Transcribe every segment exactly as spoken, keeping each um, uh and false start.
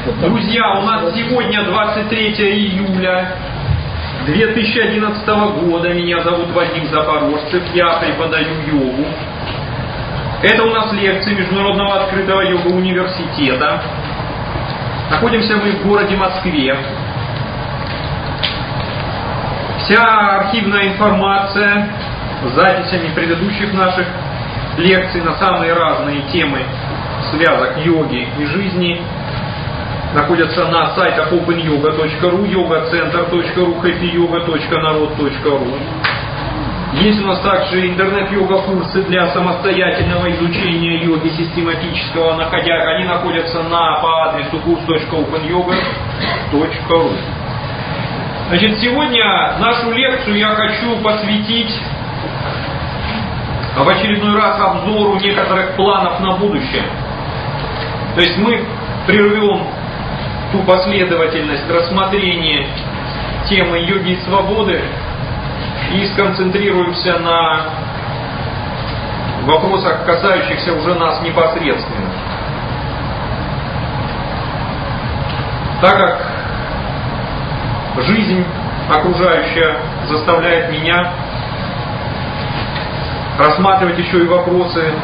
Друзья, у нас сегодня двадцать третье июля две тысячи одиннадцатого года. Меня зовут Вадим Запорожцев, я преподаю йогу. Это у нас лекции Международного открытого йога-университета. Находимся мы в городе Москве. Вся архивная информация с записями предыдущих наших лекций на самые разные темы связок йоги и жизни находятся на сайтах опен йога точка ру, йога центр точка ру, хэппи йога точка народ точка ру. Есть у нас также интернет-йога курсы для самостоятельного изучения йоги систематического. Они находятся на, по адресу курс точка опен йога точка ру. Значит, сегодня нашу лекцию я хочу посвятить в очередной раз обзору некоторых планов на будущее. То есть мы прервем ту последовательность рассмотрения темы йоги и свободы и сконцентрируемся на вопросах, касающихся уже нас непосредственно. Так как жизнь окружающая заставляет меня рассматривать еще и вопросы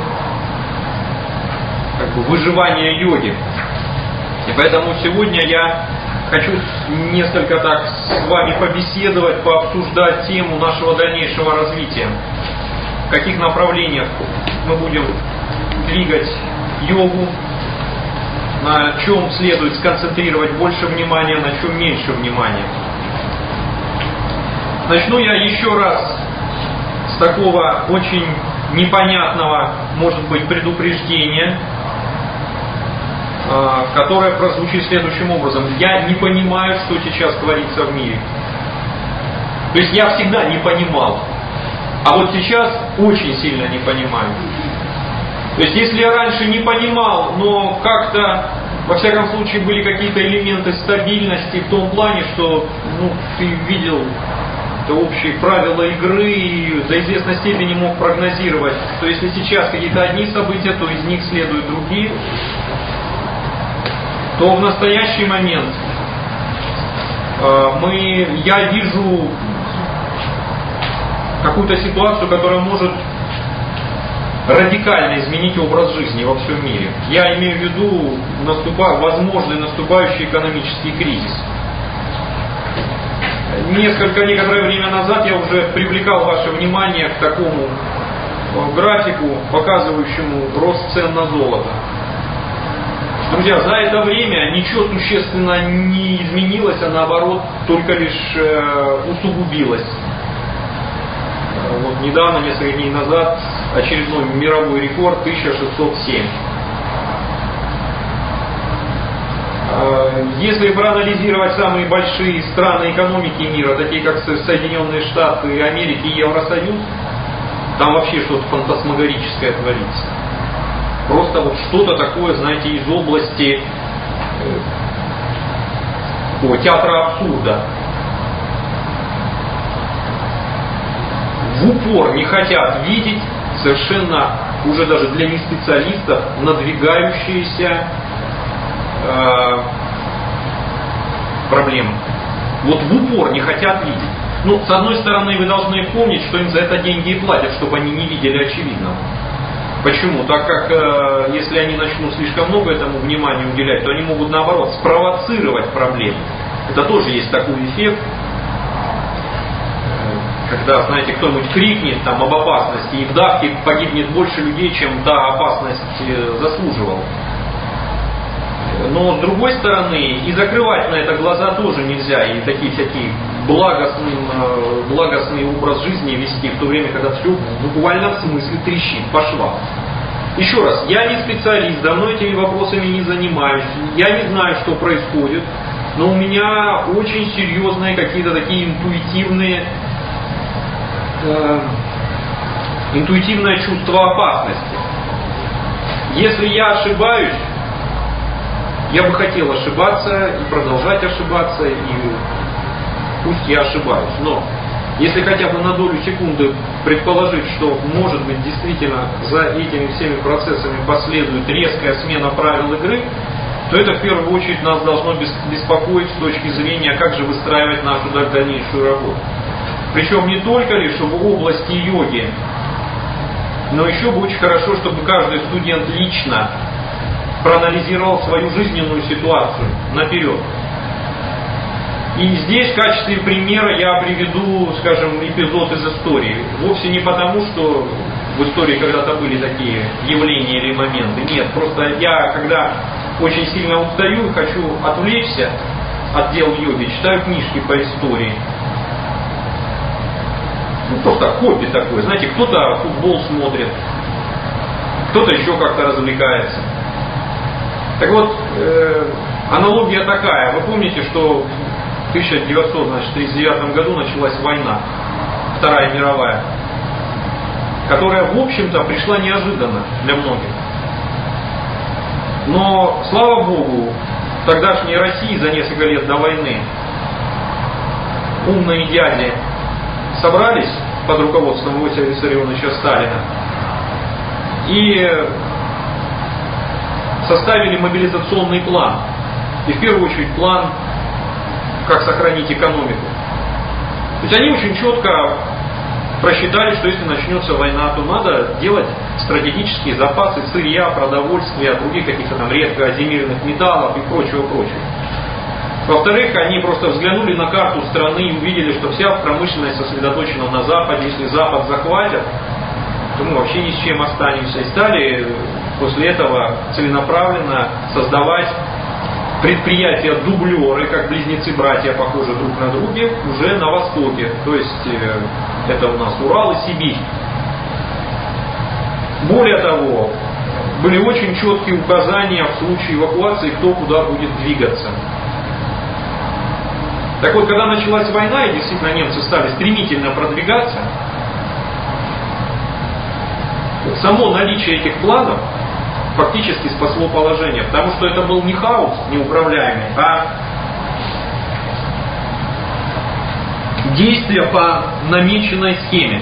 как бы, выживания йоги. И поэтому сегодня я хочу несколько так с вами побеседовать, пообсуждать тему нашего дальнейшего развития. В каких направлениях мы будем двигать йогу, на чем следует сконцентрировать больше внимания, на чем меньше внимания. Начну я еще раз с такого очень непонятного, может быть, предупреждения, которое прозвучит следующим образом. Я не понимаю, что сейчас творится в мире. То есть я всегда не понимал, а вот сейчас очень сильно не понимаю. То есть если я раньше не понимал, но как-то, во всяком случае, были какие-то элементы стабильности в том плане, что ну, ты видел общие правила игры и до известной степени мог прогнозировать, что если сейчас какие-то одни события, то из них следуют другие, то в настоящий момент э, мы, я вижу какую-то ситуацию, которая может радикально изменить образ жизни во всем мире. Я имею в виду наступа, возможный наступающий экономический кризис. Несколько, некоторое время назад я уже привлекал ваше внимание к такому графику, показывающему рост цен на золото. Друзья, за это время ничего существенно не изменилось, а наоборот только лишь э, усугубилось. Вот недавно, несколько дней назад, очередной мировой рекорд тысяча шестьсот семь. Если проанализировать самые большие страны экономики мира, такие как Соединенные Штаты Америки и Евросоюз, там вообще что-то фантасмагорическое творится. Просто вот что-то такое, знаете, из области э, театра абсурда. В упор не хотят видеть совершенно, уже даже для неспециалистов, надвигающиеся э, проблемы. Вот в упор не хотят видеть. Ну, с одной стороны, вы должны помнить, что им за это деньги и платят, чтобы они не видели очевидного. Почему? Так как э, если они начнут слишком много этому внимания уделять, то они могут наоборот спровоцировать проблемы. Это тоже есть такой эффект, когда, знаете, кто-нибудь крикнет там об опасности, и в давке погибнет больше людей, чем та опасность заслуживала. Но с другой стороны, и закрывать на это глаза тоже нельзя, и такие всякие благостный, благостный образ жизни вести, в то время, когда все буквально в смысле трещит по швам. Еще раз, я не специалист, давно этими вопросами не занимаюсь, я не знаю, что происходит, но у меня очень серьезные какие-то такие интуитивные, э, интуитивное чувство опасности. Если я ошибаюсь, я бы хотел ошибаться и продолжать ошибаться, и пусть я ошибаюсь. Но если хотя бы на долю секунды предположить, что может быть действительно за этими всеми процессами последует резкая смена правил игры, то это в первую очередь нас должно беспокоить с точки зрения, как же выстраивать нашу дальнейшую работу. Причем не только лишь в области йоги, но еще бы очень хорошо, чтобы каждый студент лично проанализировал свою жизненную ситуацию наперед. И здесь в качестве примера я приведу, скажем, эпизод из истории. Вовсе не потому, что в истории когда-то были такие явления или моменты. Нет, просто я, когда очень сильно устаю и хочу отвлечься от дел йоги, читаю книжки по истории. Ну, просто хобби такое. Знаете, кто-то футбол смотрит, кто-то еще как-то развлекается. Так вот, э, аналогия такая. Вы помните, что в тысяча девятьсот тридцать девятом году началась война, Вторая мировая, которая, в общем-то, пришла неожиданно для многих. Но, слава Богу, в тогдашней России за несколько лет до войны умные дяди собрались под руководством Иосифа Виссарионовича Сталина и составили мобилизационный план. И в первую очередь план, как сохранить экономику. То есть они очень четко просчитали, что если начнется война, то надо делать стратегические запасы сырья, продовольствия, других каких-то там редкоземельных металлов и прочего-прочего. Во-вторых, они просто взглянули на карту страны и увидели, что вся промышленность сосредоточена на Западе. Если Запад захватят, то мы вообще ни с чем останемся. И стали после этого целенаправленно создавать предприятия-дублеры, как близнецы-братья, похожи друг на друга, уже на востоке. То есть э, это у нас Урал и Сибирь. Более того, были очень четкие указания в случае эвакуации, кто куда будет двигаться. Так вот, когда началась война, и действительно немцы стали стремительно продвигаться, само наличие этих планов фактически спасло положение, потому что это был не хаос неуправляемый, а действие по намеченной схеме.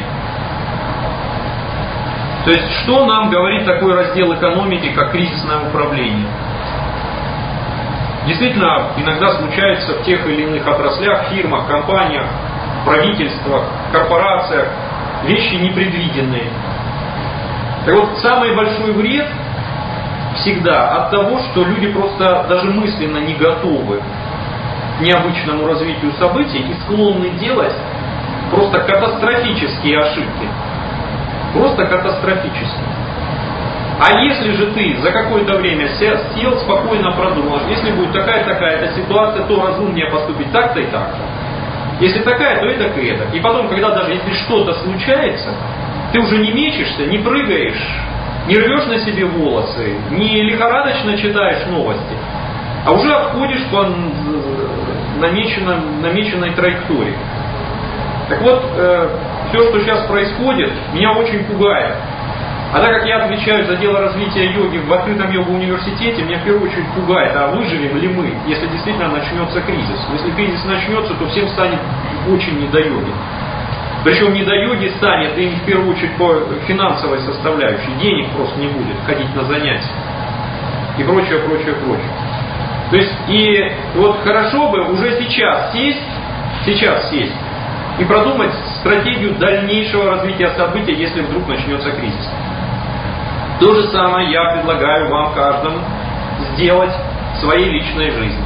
То есть, что нам говорит такой раздел экономики, как кризисное управление? Действительно, иногда случается в тех или иных отраслях, фирмах, компаниях, правительствах, корпорациях вещи непредвиденные. Так вот, самый большой вред всегда от того, что люди просто даже мысленно не готовы к необычному развитию событий и склонны делать просто катастрофические ошибки. Просто катастрофические. А если же ты за какое-то время сел, спокойно продумал, если будет такая-такая ситуация, то разумнее поступить так-то и так-то. Если такая, то это и это. И потом, когда даже если что-то случается, ты уже не мечешься, не прыгаешь, не рвешь на себе волосы, не лихорадочно читаешь новости, а уже отходишь по намеченной, намеченной траектории. Так вот, э, все, что сейчас происходит, меня очень пугает. А так как я отвечаю за дело развития йоги в открытом йога-университете, меня в первую очередь пугает, а выживем ли мы, если действительно начнется кризис. Если кризис начнется, то всем станет очень не до йоги. Причем не до йоги станет и в первую очередь по финансовой составляющей. Денег просто не будет ходить на занятия. И прочее, прочее, прочее. То есть, и вот хорошо бы уже сейчас сесть, сейчас сесть и продумать стратегию дальнейшего развития событий, если вдруг начнется кризис. То же самое я предлагаю вам каждому сделать в своей личной жизни.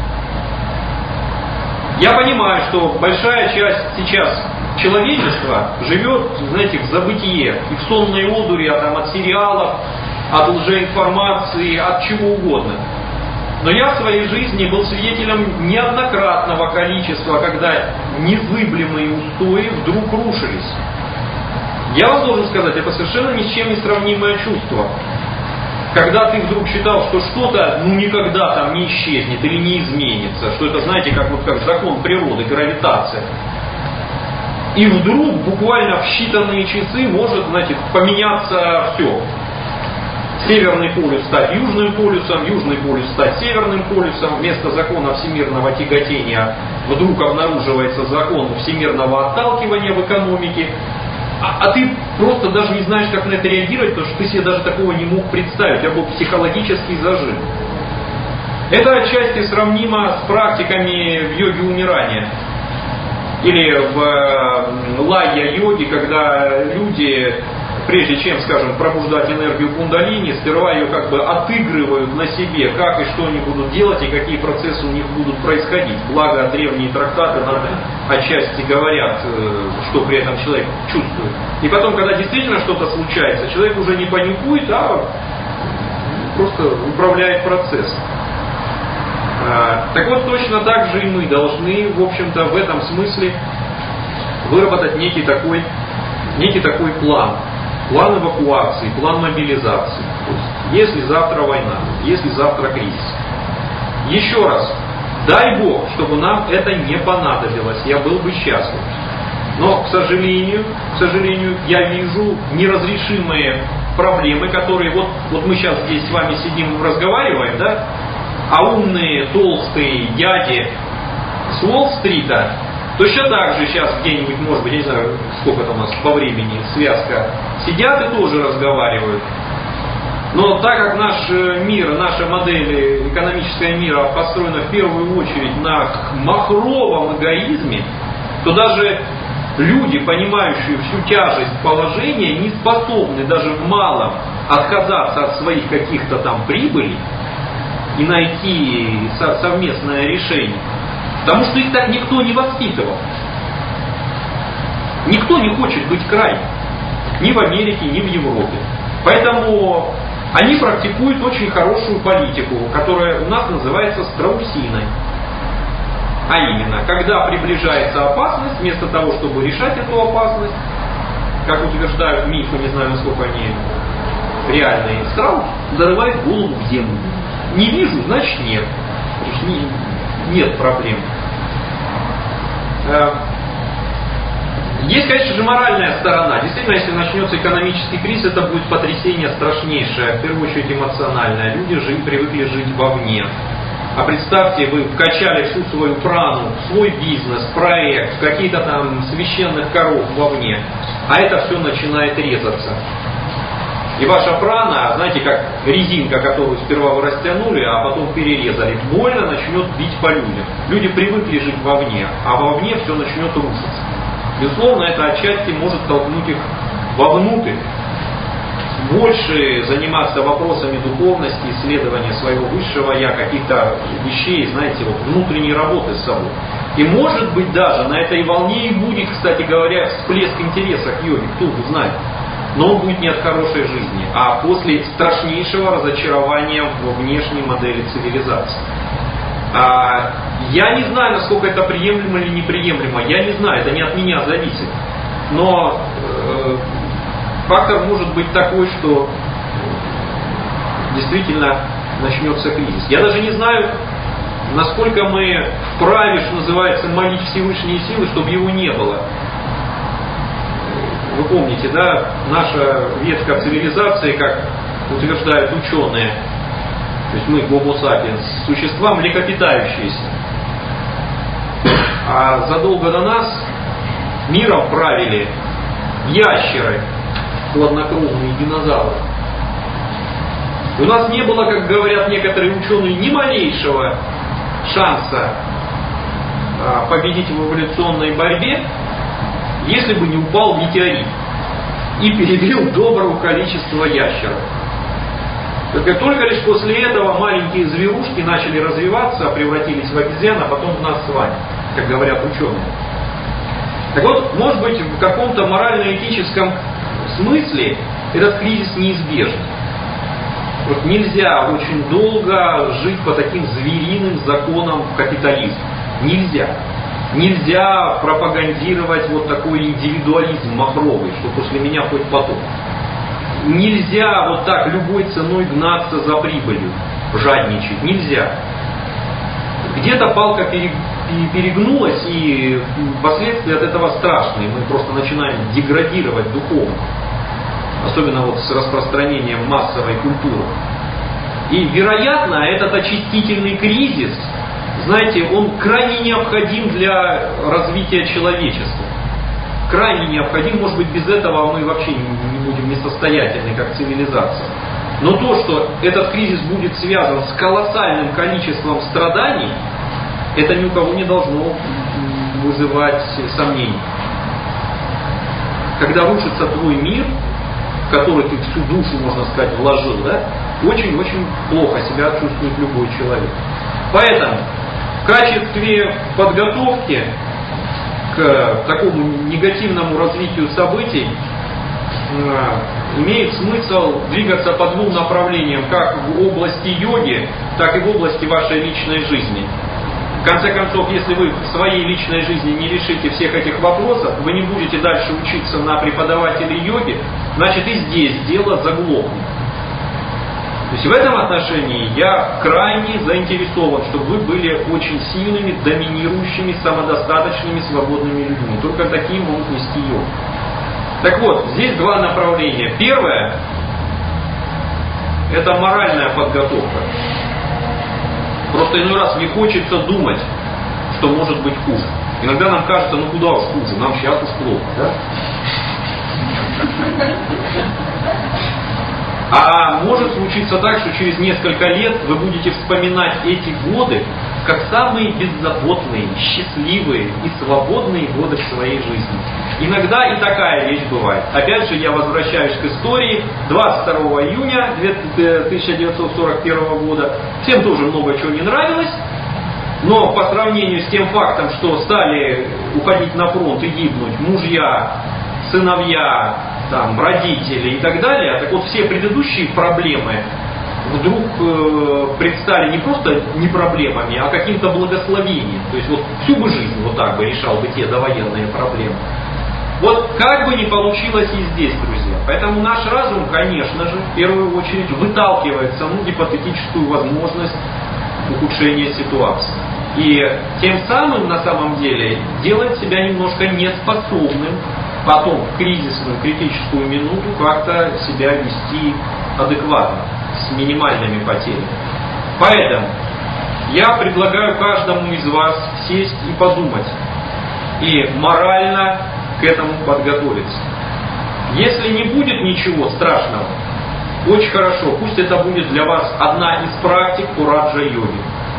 Я понимаю, что большая часть сейчас человечества живет, знаете, в забытие, и в сонной одуре, а там, от сериалов, от лжеинформации, от чего угодно. Но я в своей жизни был свидетелем неоднократного количества, когда незыблемые устои вдруг рушились. Я вам должен сказать, это совершенно ни с чем не сравнимое чувство. Когда ты вдруг считал, что что-то ну никогда там не исчезнет или не изменится, что это, знаете, как, вот, как закон природы, гравитация. И вдруг, буквально в считанные часы, может, знаете, поменяться все. Северный полюс стать южным полюсом, южный полюс стать северным полюсом. Вместо закона всемирного тяготения вдруг обнаруживается закон всемирного отталкивания в экономике. А, а ты просто даже не знаешь, как на это реагировать, потому что ты себе даже такого не мог представить. У тебя был психологический зажим. Это отчасти сравнимо с практиками в йоге умирания. Или в лайя-йоге, когда люди, прежде чем, скажем, пробуждать энергию кундалини, сперва ее как бы отыгрывают на себе, как и что они будут делать, и какие процессы у них будут происходить. Благо, древние трактаты нам отчасти говорят, что при этом человек чувствует. И потом, когда действительно что-то случается, человек уже не паникует, а просто управляет процессом. Так вот, точно так же и мы должны, в общем-то, в этом смысле выработать некий такой, некий такой план. План эвакуации, план мобилизации. То есть, если завтра война, если завтра кризис. Еще раз, дай Бог, чтобы нам это не понадобилось, я был бы счастлив. Но, к сожалению, к сожалению, я вижу неразрешимые проблемы, которые вот, вот мы сейчас здесь с вами сидим, разговариваем, да, а умные, толстые дяди с Уолл-стрита точно так же сейчас где-нибудь, может быть, я не знаю, сколько там у нас по времени связка, сидят и тоже разговаривают. Но так как наш мир, наша модель экономического мира построена в первую очередь на махровом эгоизме, то даже люди, понимающие всю тяжесть положения, не способны даже в малом отказаться от своих каких-то там прибылей и найти совместное решение. Потому что их так никто не воспитывал. Никто не хочет быть крайним. Ни в Америке, ни в Европе. Поэтому они практикуют очень хорошую политику, которая у нас называется страусиной. А именно, когда приближается опасность, вместо того, чтобы решать эту опасность, как утверждают мифы, не знаю, насколько они реальные, страус зарывает голову в землю. Не вижу, значит нет. Нет проблем. Есть, конечно же, моральная сторона. Действительно, если начнется экономический кризис, это будет потрясение страшнейшее, в первую очередь эмоциональное. Люди жили, привыкли жить вовне. А представьте, вы вкачали всю свою прану, свой бизнес, проект, какие-то там священных коров вовне, а это все начинает резаться. И ваша прана, знаете, как резинка, которую сперва вы растянули, а потом перерезали, больно начнет бить по людям. Люди привыкли жить вовне, а вовне все начнет рушиться. Безусловно, это отчасти может толкнуть их вовнутрь. Больше заниматься вопросами духовности, исследования своего высшего я, каких-то вещей, знаете, вот внутренней работы с собой. И может быть даже на этой волне и будет, кстати говоря, всплеск интереса к йоге, кто знает. Но он будет не от хорошей жизни, а после страшнейшего разочарования во внешней модели цивилизации. А, я не знаю, насколько это приемлемо или неприемлемо, я не знаю, это не от меня зависит. Но э, фактор может быть такой, что действительно начнется кризис. Я даже не знаю, насколько мы вправе, что называется, молить Всевышние силы, чтобы его не было. Вы помните, да, наша ветка цивилизации, как утверждают ученые, то есть мы, Homo sapiens, существа млекопитающиеся. А задолго до нас миром правили ящеры, хладнокровные динозавры. И у нас не было, как говорят некоторые ученые, ни малейшего шанса а, победить в эволюционной борьбе, если бы не упал метеорит и перебил доброго количества ящеров. Только, только лишь после этого маленькие зверушки начали развиваться, превратились в обезьян, а потом в нас с вами, как говорят ученые. Так вот, может быть, в каком-то морально-этическом смысле этот кризис неизбежен. Вот нельзя очень долго жить по таким звериным законам капитализма. Нельзя. Нельзя пропагандировать вот такой индивидуализм махровый, что после меня хоть потом. Нельзя вот так любой ценой гнаться за прибылью, жадничать. Нельзя. Где-то палка перегнулась, и последствия от этого страшные. Мы просто начинаем деградировать духовно. Особенно вот с распространением массовой культуры. И, вероятно, этот очистительный кризис, знаете, он крайне необходим для развития человечества. Крайне необходим, может быть, без этого мы вообще не будем несостоятельны как цивилизация. Но то, что этот кризис будет связан с колоссальным количеством страданий, это ни у кого не должно вызывать сомнений. Когда рушится твой мир, в который ты всю душу, можно сказать, вложил, да, очень-очень плохо себя чувствует любой человек. Поэтому в качестве подготовки к такому негативному развитию событий имеет смысл двигаться по двум направлениям, как в области йоги, так и в области вашей личной жизни. В конце концов, если вы в своей личной жизни не решите всех этих вопросов, вы не будете дальше учиться на преподавателей йоги, значит и здесь дело заглохнет. То есть в этом отношении я крайне заинтересован, чтобы вы были очень сильными, доминирующими, самодостаточными, свободными людьми. Только такие могут нести йогу. Так вот, здесь два направления. Первое – это моральная подготовка. Просто иной раз не хочется думать, что может быть хуже. Иногда нам кажется, ну куда уж хуже, нам сейчас уж плохо, да? А может случиться так, что через несколько лет вы будете вспоминать эти годы как самые беззаботные, счастливые и свободные годы в своей жизни. Иногда и такая вещь бывает. Опять же, я возвращаюсь к истории двадцать второго июня тысяча девятьсот сорок первого года. Всем тоже много чего не нравилось, но по сравнению с тем фактом, что стали уходить на фронт и гибнуть мужья, сыновья, там, родители и так далее, так вот все предыдущие проблемы вдруг э, предстали не просто не проблемами, а каким-то благословением. То есть вот всю бы жизнь вот так бы решал бы те довоенные проблемы. Вот как бы ни получилось и здесь, друзья. Поэтому наш разум, конечно же, в первую очередь выталкивает саму гипотетическую возможность ухудшения ситуации. И тем самым, на самом деле, делает себя немножко неспособным потом в кризисную, критическую минуту как-то себя вести адекватно, с минимальными потерями. Поэтому я предлагаю каждому из вас сесть и подумать, и морально к этому подготовиться. Если не будет ничего страшного, очень хорошо, пусть это будет для вас одна из практик Кураджа-йоги.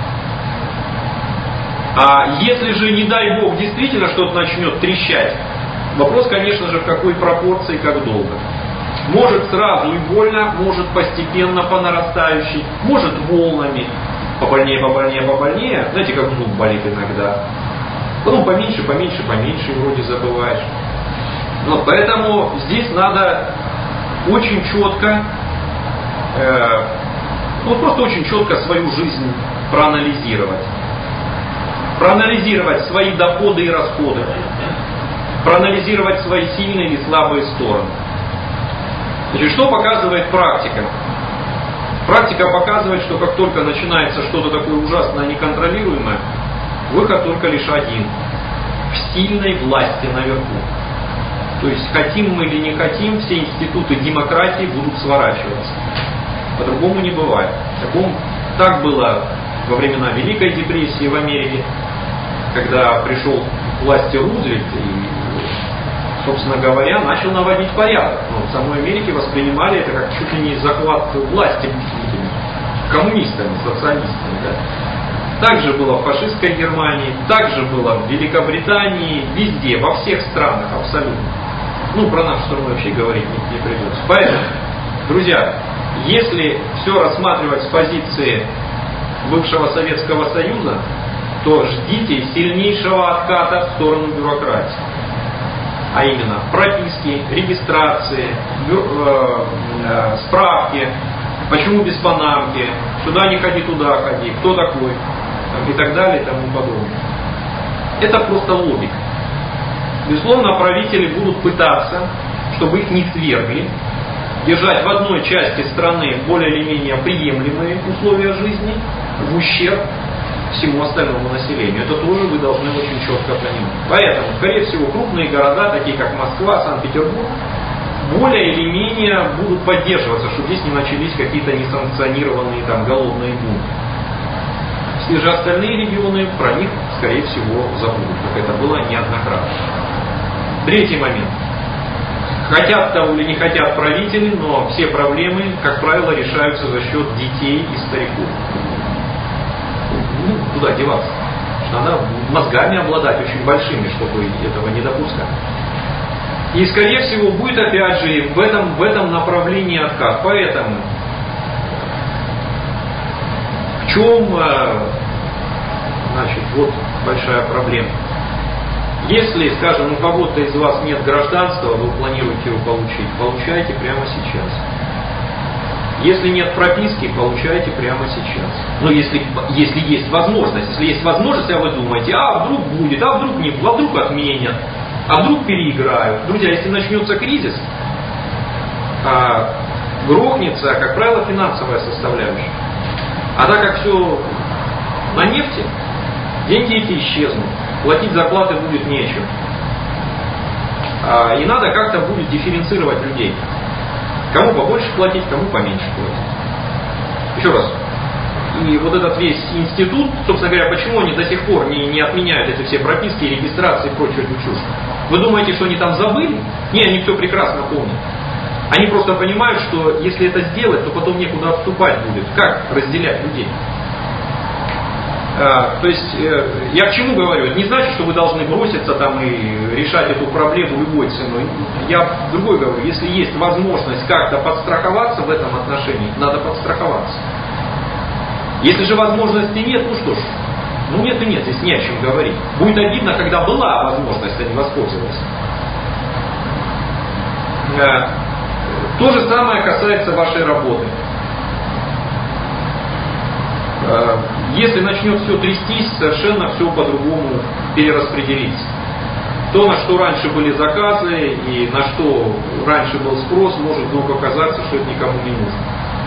А если же, не дай Бог, действительно что-то начнет трещать, вопрос, конечно же, в какой пропорции, как долго. Может сразу и больно, может постепенно по нарастающей, может волнами, побольнее, побольнее, побольнее, знаете, как зуб болит иногда. Потом поменьше, поменьше, поменьше, и вроде забываешь. Вот, поэтому здесь надо очень четко, э, ну просто очень четко свою жизнь проанализировать. Проанализировать свои доходы и расходы. Проанализировать свои сильные или слабые стороны. Значит, что показывает практика? Практика показывает, что как только начинается что-то такое ужасное, неконтролируемое, выход только лишь один. В сильной власти наверху. То есть, хотим мы или не хотим, все институты демократии будут сворачиваться. По-другому не бывает. Так было во времена Великой депрессии в Америке, когда пришел к власти Рузвельт и, собственно говоря, начал наводить порядок. Но в самой Америке воспринимали это как чуть ли не захват власти коммунистами, социалистами. Да? Так же было в фашистской Германии, так же было в Великобритании, везде, во всех странах абсолютно. Ну, про нашу страну вообще говорить не, не придется. Поэтому, друзья, если все рассматривать с позиции бывшего Советского Союза, то ждите сильнейшего отката в сторону бюрократии. А именно прописки, регистрации, бю, э, э, справки, почему без панамки, сюда не ходи, туда ходи, кто такой, и так далее и тому подобное. Это просто логика. Безусловно, правители будут пытаться, чтобы их не свергли, держать в одной части страны более или менее приемлемые условия жизни в ущерб всему остальному населению. Это тоже вы должны очень четко понимать. Поэтому, скорее всего, крупные города, такие как Москва, Санкт-Петербург, более или менее будут поддерживаться, чтобы здесь не начались какие-то несанкционированные там голодные бунты. Все же остальные регионы про них, скорее всего, забудут, как это было неоднократно. Третий момент. хотят того или не хотят правители, но все проблемы, как правило, решаются за счет детей и стариков. Ну, куда деваться? Надо мозгами обладать очень большими, чтобы этого не допускать. И, скорее всего, будет опять же в этом, в этом направлении откат. Поэтому в чем, значит, вот большая проблема. Если, скажем, у кого-то из вас нет гражданства, вы планируете его получить, получайте прямо сейчас. Если нет прописки, получайте прямо сейчас. Но если, если есть возможность, если есть возможность, а вы думаете, а вдруг будет, а вдруг не будет, а вдруг отменят, а вдруг переиграют. Друзья, если начнется кризис, а, грохнется, как правило, финансовая составляющая. А так как все на нефти, деньги эти исчезнут, платить зарплаты будет нечем. А, и надо как-то будет дифференцировать людей. Кому побольше платить, кому поменьше платить. Еще раз. И вот этот весь институт, собственно говоря, почему они до сих пор не, не отменяют эти все прописки, регистрации и прочую эту чушь? Вы думаете, что они там забыли? Не, они все прекрасно помнят. Они просто понимают, что если это сделать, то потом некуда отступать будет. Как разделять людей? А, то есть, э, я к чему говорю? Это не значит, что вы должны броситься там и решать эту проблему любой ценой. Я другой говорю, если есть возможность как-то подстраховаться в этом отношении, надо подстраховаться. Если же возможности нет, ну что ж, ну нет и нет, здесь не о чем говорить. Будет обидно, когда была возможность, а не воспользоваться. А, то же самое касается вашей работы. Если начнет все трястись, совершенно все по-другому перераспределится. То, на что раньше были заказы и на что раньше был спрос, может вдруг оказаться, что это никому не нужно.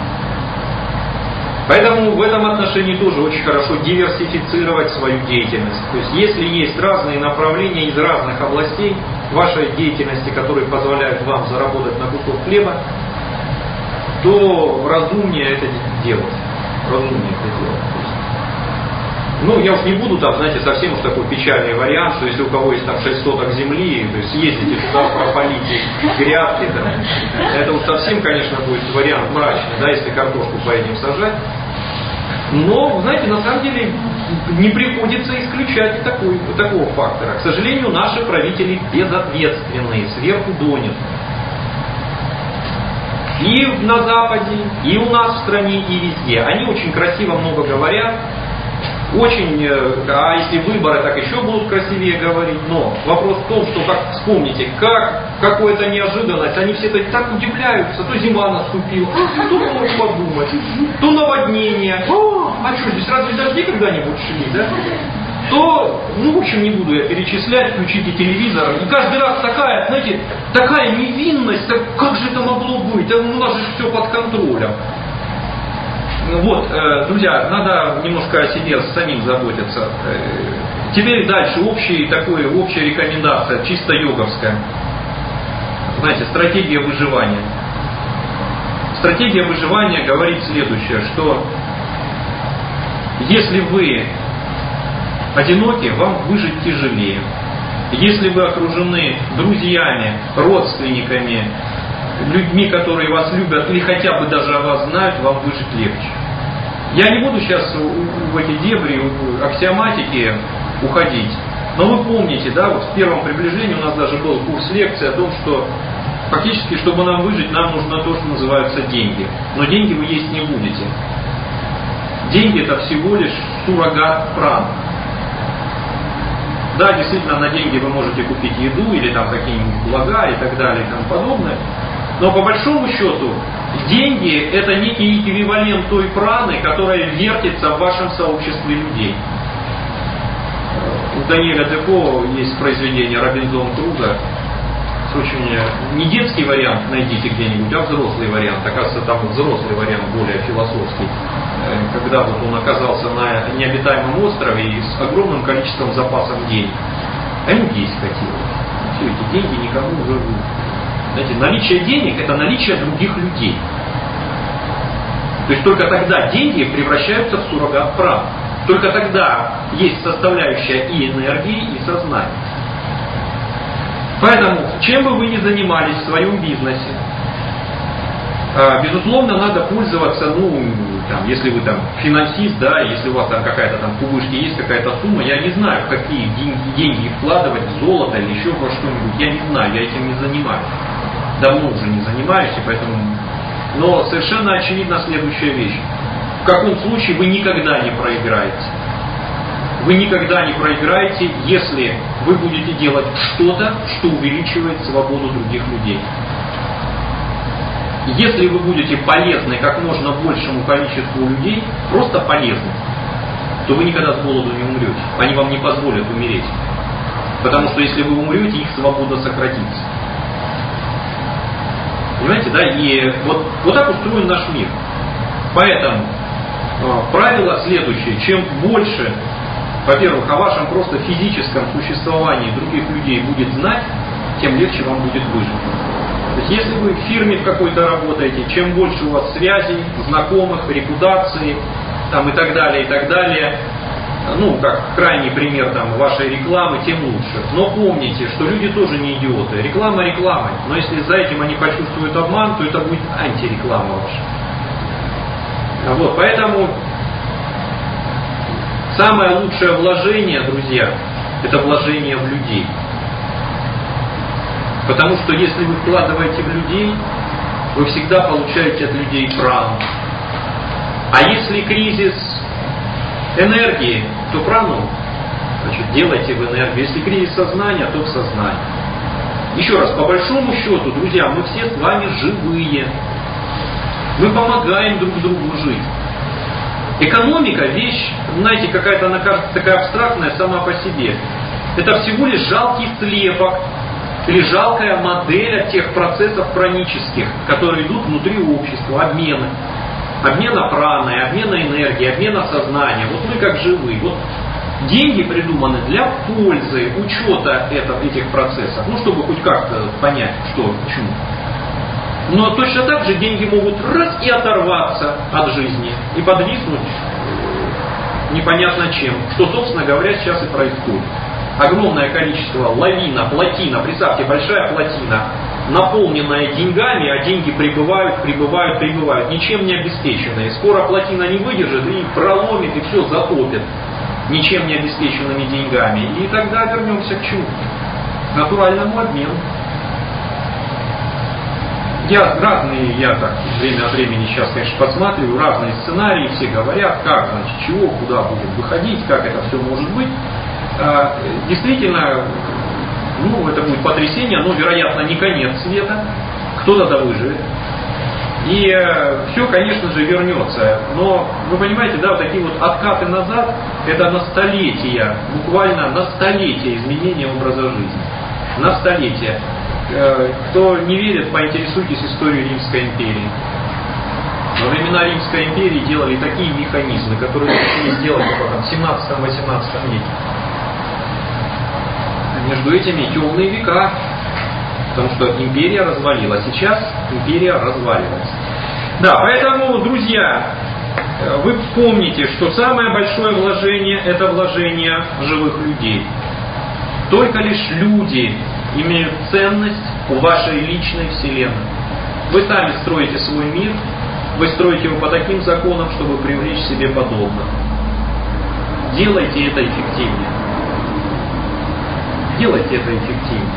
Поэтому в этом отношении тоже очень хорошо диверсифицировать свою деятельность. То есть если есть разные направления из разных областей вашей деятельности, которые позволяют вам заработать на кусок хлеба, то разумнее это делать. Разумнее это делать. Ну, я уж не буду там, знаете, совсем уж такой печальный вариант, что если у кого есть там шесть соток земли, то есть съездите туда, прополите грядки, да, это уж совсем, конечно, будет вариант мрачный, да, если картошку поедем сажать. Но, знаете, на самом деле не приходится исключать и такой, такого фактора. К сожалению, наши правители безответственные, сверху донизу. И на Западе, и у нас в стране, и везде. Они очень красиво много говорят. Очень, а если выборы, так еще будут красивее говорить. Но вопрос в том, что, как вспомните, как какая-то неожиданность, они все так удивляются, то зима наступила, кто мог подумать, то наводнение, а что, здесь разве дожди когда-нибудь шли, да? То, ну, в общем, не буду я перечислять, включите телевизор, и каждый раз такая, знаете, такая невинность, так как же это могло быть, у нас же все под контролем. Вот, друзья, надо немножко о себе самим заботиться. Теперь дальше, общий, такой, общая рекомендация, чисто йоговская. Знаете, стратегия выживания. Стратегия выживания говорит следующее, что если вы одиноки, вам выжить тяжелее. Если вы окружены друзьями, родственниками, людьми, которые вас любят или хотя бы даже о вас знают, вам выжить легче. Я не буду сейчас в эти дебри аксиоматики уходить, но вы помните, да, вот в первом приближении у нас даже был курс лекции о том, что фактически, чтобы нам выжить, нам нужно то, что называются деньги. Но деньги вы есть не будете. Деньги — это всего лишь суррогат праны. Да, действительно, на деньги вы можете купить еду или там какие-нибудь блага и так далее и тому подобное. Но по большому счету, деньги — это некий эквивалент той праны, которая вертится в вашем сообществе людей. У Даниэля Дефо есть произведение «Робинзон Крузо». Очень не детский вариант найдите где-нибудь, а взрослый вариант. Оказывается, там взрослый вариант более философский. Когда вот он оказался на необитаемом острове и с огромным количеством запасов денег. А ему есть хотелось. Все эти деньги никому уже не нужны. Знаете, наличие денег — это наличие других людей. То есть только тогда деньги превращаются в суррогат праны. Только тогда есть составляющая и энергии, и сознания. Поэтому, чем бы вы ни занимались в своем бизнесе, безусловно, надо пользоваться, ну, там, если вы там финансист, да, если у вас там какая-то там в кубышке есть какая-то сумма, я не знаю, в какие деньги, деньги вкладывать, в золото или еще во что-нибудь, я не знаю, я этим не занимаюсь. Давно уже не занимаюсь, и поэтому... Но совершенно очевидна следующая вещь. В каком случае вы никогда не проиграете. Вы никогда не проиграете, если вы будете делать что-то, что увеличивает свободу других людей. Если вы будете полезны как можно большему количеству людей, просто полезны, то вы никогда с голоду не умрете. Они вам не позволят умереть. Потому что если вы умрете, их свобода сократится. Понимаете, да? И вот, вот так устроен наш мир. Поэтому э, правило следующее. Чем больше, во-первых, о вашем просто физическом существовании других людей будет знать, тем легче вам будет выжить. То есть, если вы в фирме в какой-то работаете, чем больше у вас связей, знакомых, репутации там, и так далее, и так далее, ну, как крайний пример там, вашей рекламы, тем лучше. Но помните, что люди тоже не идиоты. Реклама рекламой, но если за этим они почувствуют обман, то это будет антиреклама ваша. Вот, поэтому самое лучшее вложение, друзья, это вложение в людей. Потому что если вы вкладываете в людей, вы всегда получаете от людей прану. А если кризис энергии, то прану, значит, делайте в энергии. Если кризис сознания, то в сознании. Еще раз, по большому счету, друзья, мы все с вами живые. Мы помогаем друг другу жить. Экономика вещь, знаете, какая-то она кажется такая абстрактная сама по себе. Это всего лишь жалкий слепок или жалкая модель от тех процессов пранических, которые идут внутри общества, обмена. Обмена праной, обмена энергии, обмена сознания. Вот мы как живые. Вот деньги придуманы для пользы, учета этого, этих процессов. Ну, чтобы хоть как-то понять, что к чему. Но точно так же деньги могут раз и оторваться от жизни и подвиснуть непонятно чем. Что, собственно говоря, сейчас и происходит. Огромное количество лавина, плотина, представьте, большая плотина, наполненная деньгами, а деньги прибывают, прибывают, прибывают, ничем не обеспеченные. Скоро плотина не выдержит и проломит, и все затопит ничем не обеспеченными деньгами. И тогда вернемся к чему? К натуральному обмену. Я разные, я так время от времени сейчас, конечно, подсматриваю разные сценарии, все говорят, как, значит, чего, куда будет выходить, как это все может быть. Действительно, ну, это будет потрясение, но, вероятно, не конец света, кто-то да выживет. И все, конечно же, вернется. Но, вы понимаете, да, вот такие вот откаты назад, это на столетия, буквально на столетия изменения образа жизни. На столетия. Кто не верит, поинтересуйтесь историей Римской империи. Во времена Римской империи делали такие механизмы, которые начали делать в семнадцатом-восемнадцатом веке. Между этими темные века, потому что империя развалилась, а сейчас империя разваливается. Да, поэтому, друзья, вы помните, что самое большое вложение – это вложение в живых людей. Только лишь люди имеют ценность в вашей личной вселенной. Вы сами строите свой мир, вы строите его по таким законам, чтобы привлечь себе подобных. Делайте это эффективнее. Делайте это эффективнее.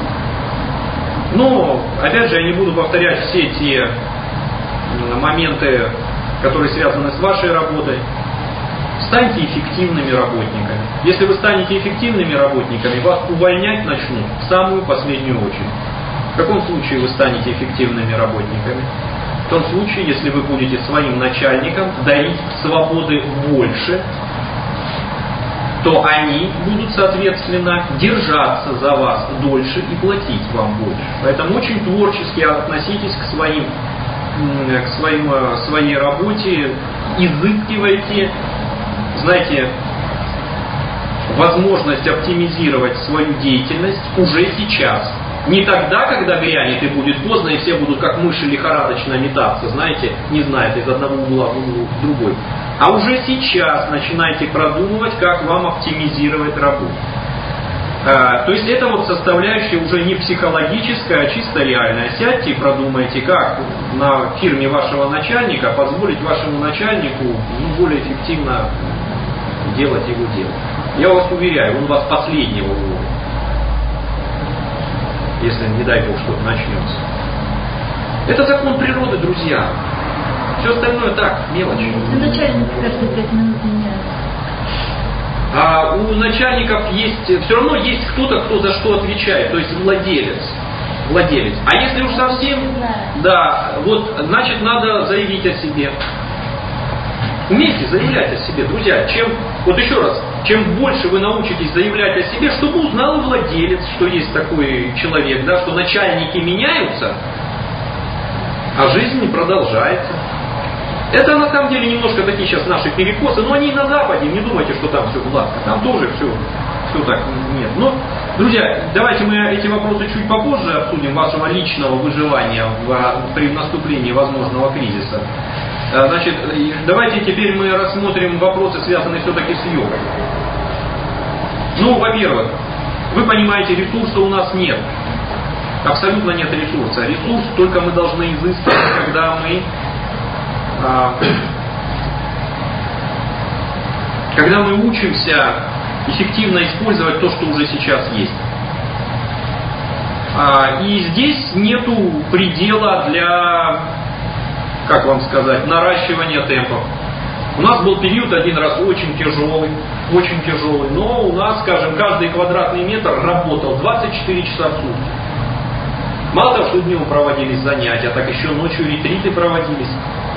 Но, опять же, я не буду повторять все те моменты, которые связаны с вашей работой. Станьте эффективными работниками. Если вы станете эффективными работниками, вас увольнять начнут в самую последнюю очередь. В каком случае вы станете эффективными работниками? В том случае, если вы будете своим начальникам дарить свободы больше, то они будут, соответственно, держаться за вас дольше и платить вам больше. Поэтому очень творчески относитесь к своим, к своим, своей работе, изыскивайте, знаете, возможность оптимизировать свою деятельность уже сейчас. Не тогда, когда грянет и будет поздно, и все будут как мыши лихорадочно метаться, знаете, не знает из одного угла в другой. А уже сейчас начинайте продумывать, как вам оптимизировать работу. То есть это вот составляющая уже не психологическая, а чисто реальная. Сядьте и продумайте, как на фирме вашего начальника позволить вашему начальнику ну, более эффективно делать его дело. Я вас уверяю, он вас последнего уволит, если, не дай бог, что-то начнется. Это закон природы, друзья. Все остальное так, мелочи. Начальник каждые пять минут меняется. А у начальников есть, все равно есть кто-то, кто за что отвечает, то есть владелец. Владелец. А если уж совсем, да, вот, значит, надо заявить о себе. Умейте заявлять о себе, друзья. Чем, вот еще раз, чем больше вы научитесь заявлять о себе, чтобы узнал владелец, что есть такой человек, да, что начальники меняются, а жизнь не продолжается. Это на самом деле немножко такие сейчас наши перекосы, но они и на Западе, не думайте, что там все гладко, там тоже все, все так нет. Но, друзья, давайте мы эти вопросы чуть попозже обсудим, вашего личного выживания в, при наступлении возможного кризиса. Значит, давайте теперь мы рассмотрим вопросы, связанные все-таки с йогой. Ну, во-первых, вы понимаете, ресурса у нас нет. Абсолютно нет ресурса. Ресурс только мы должны изыскивать, когда мы когда мы учимся эффективно использовать то, что уже сейчас есть. И здесь нету предела для, как вам сказать, наращивания темпов. У нас был период один раз очень тяжелый, очень тяжелый, но у нас, скажем, каждый квадратный метр работал двадцать четыре часа в сутки. Мало того, что днем проводились занятия, так еще ночью ретриты проводились.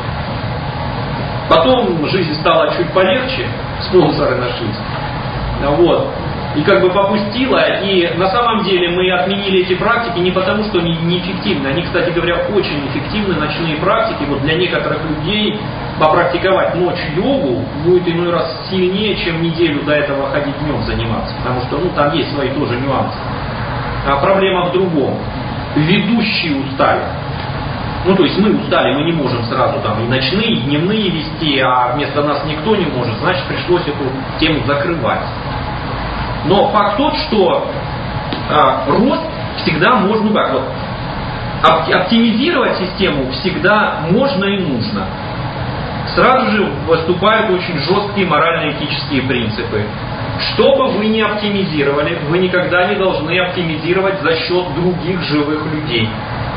Потом жизнь стала чуть полегче, спонсоры нашлись. Вот. И как бы попустила, и на самом деле мы отменили эти практики не потому, что они неэффективны. Они, кстати говоря, очень эффективны, ночные практики. Вот для некоторых людей попрактиковать ночь йогу будет иной раз сильнее, чем неделю до этого ходить днем заниматься. Потому что ну, там есть свои тоже нюансы. А проблема в другом. Ведущие устали. Ну, то есть мы устали, мы не можем сразу там и ночные, и дневные вести, а вместо нас никто не может, значит, пришлось эту тему закрывать. Но факт тот, что а, рост всегда можно, ну как вот, оптимизировать систему всегда можно и нужно. Сразу же выступают очень жесткие морально-этические принципы. Что бы вы ни оптимизировали, вы никогда не должны оптимизировать за счет других живых людей.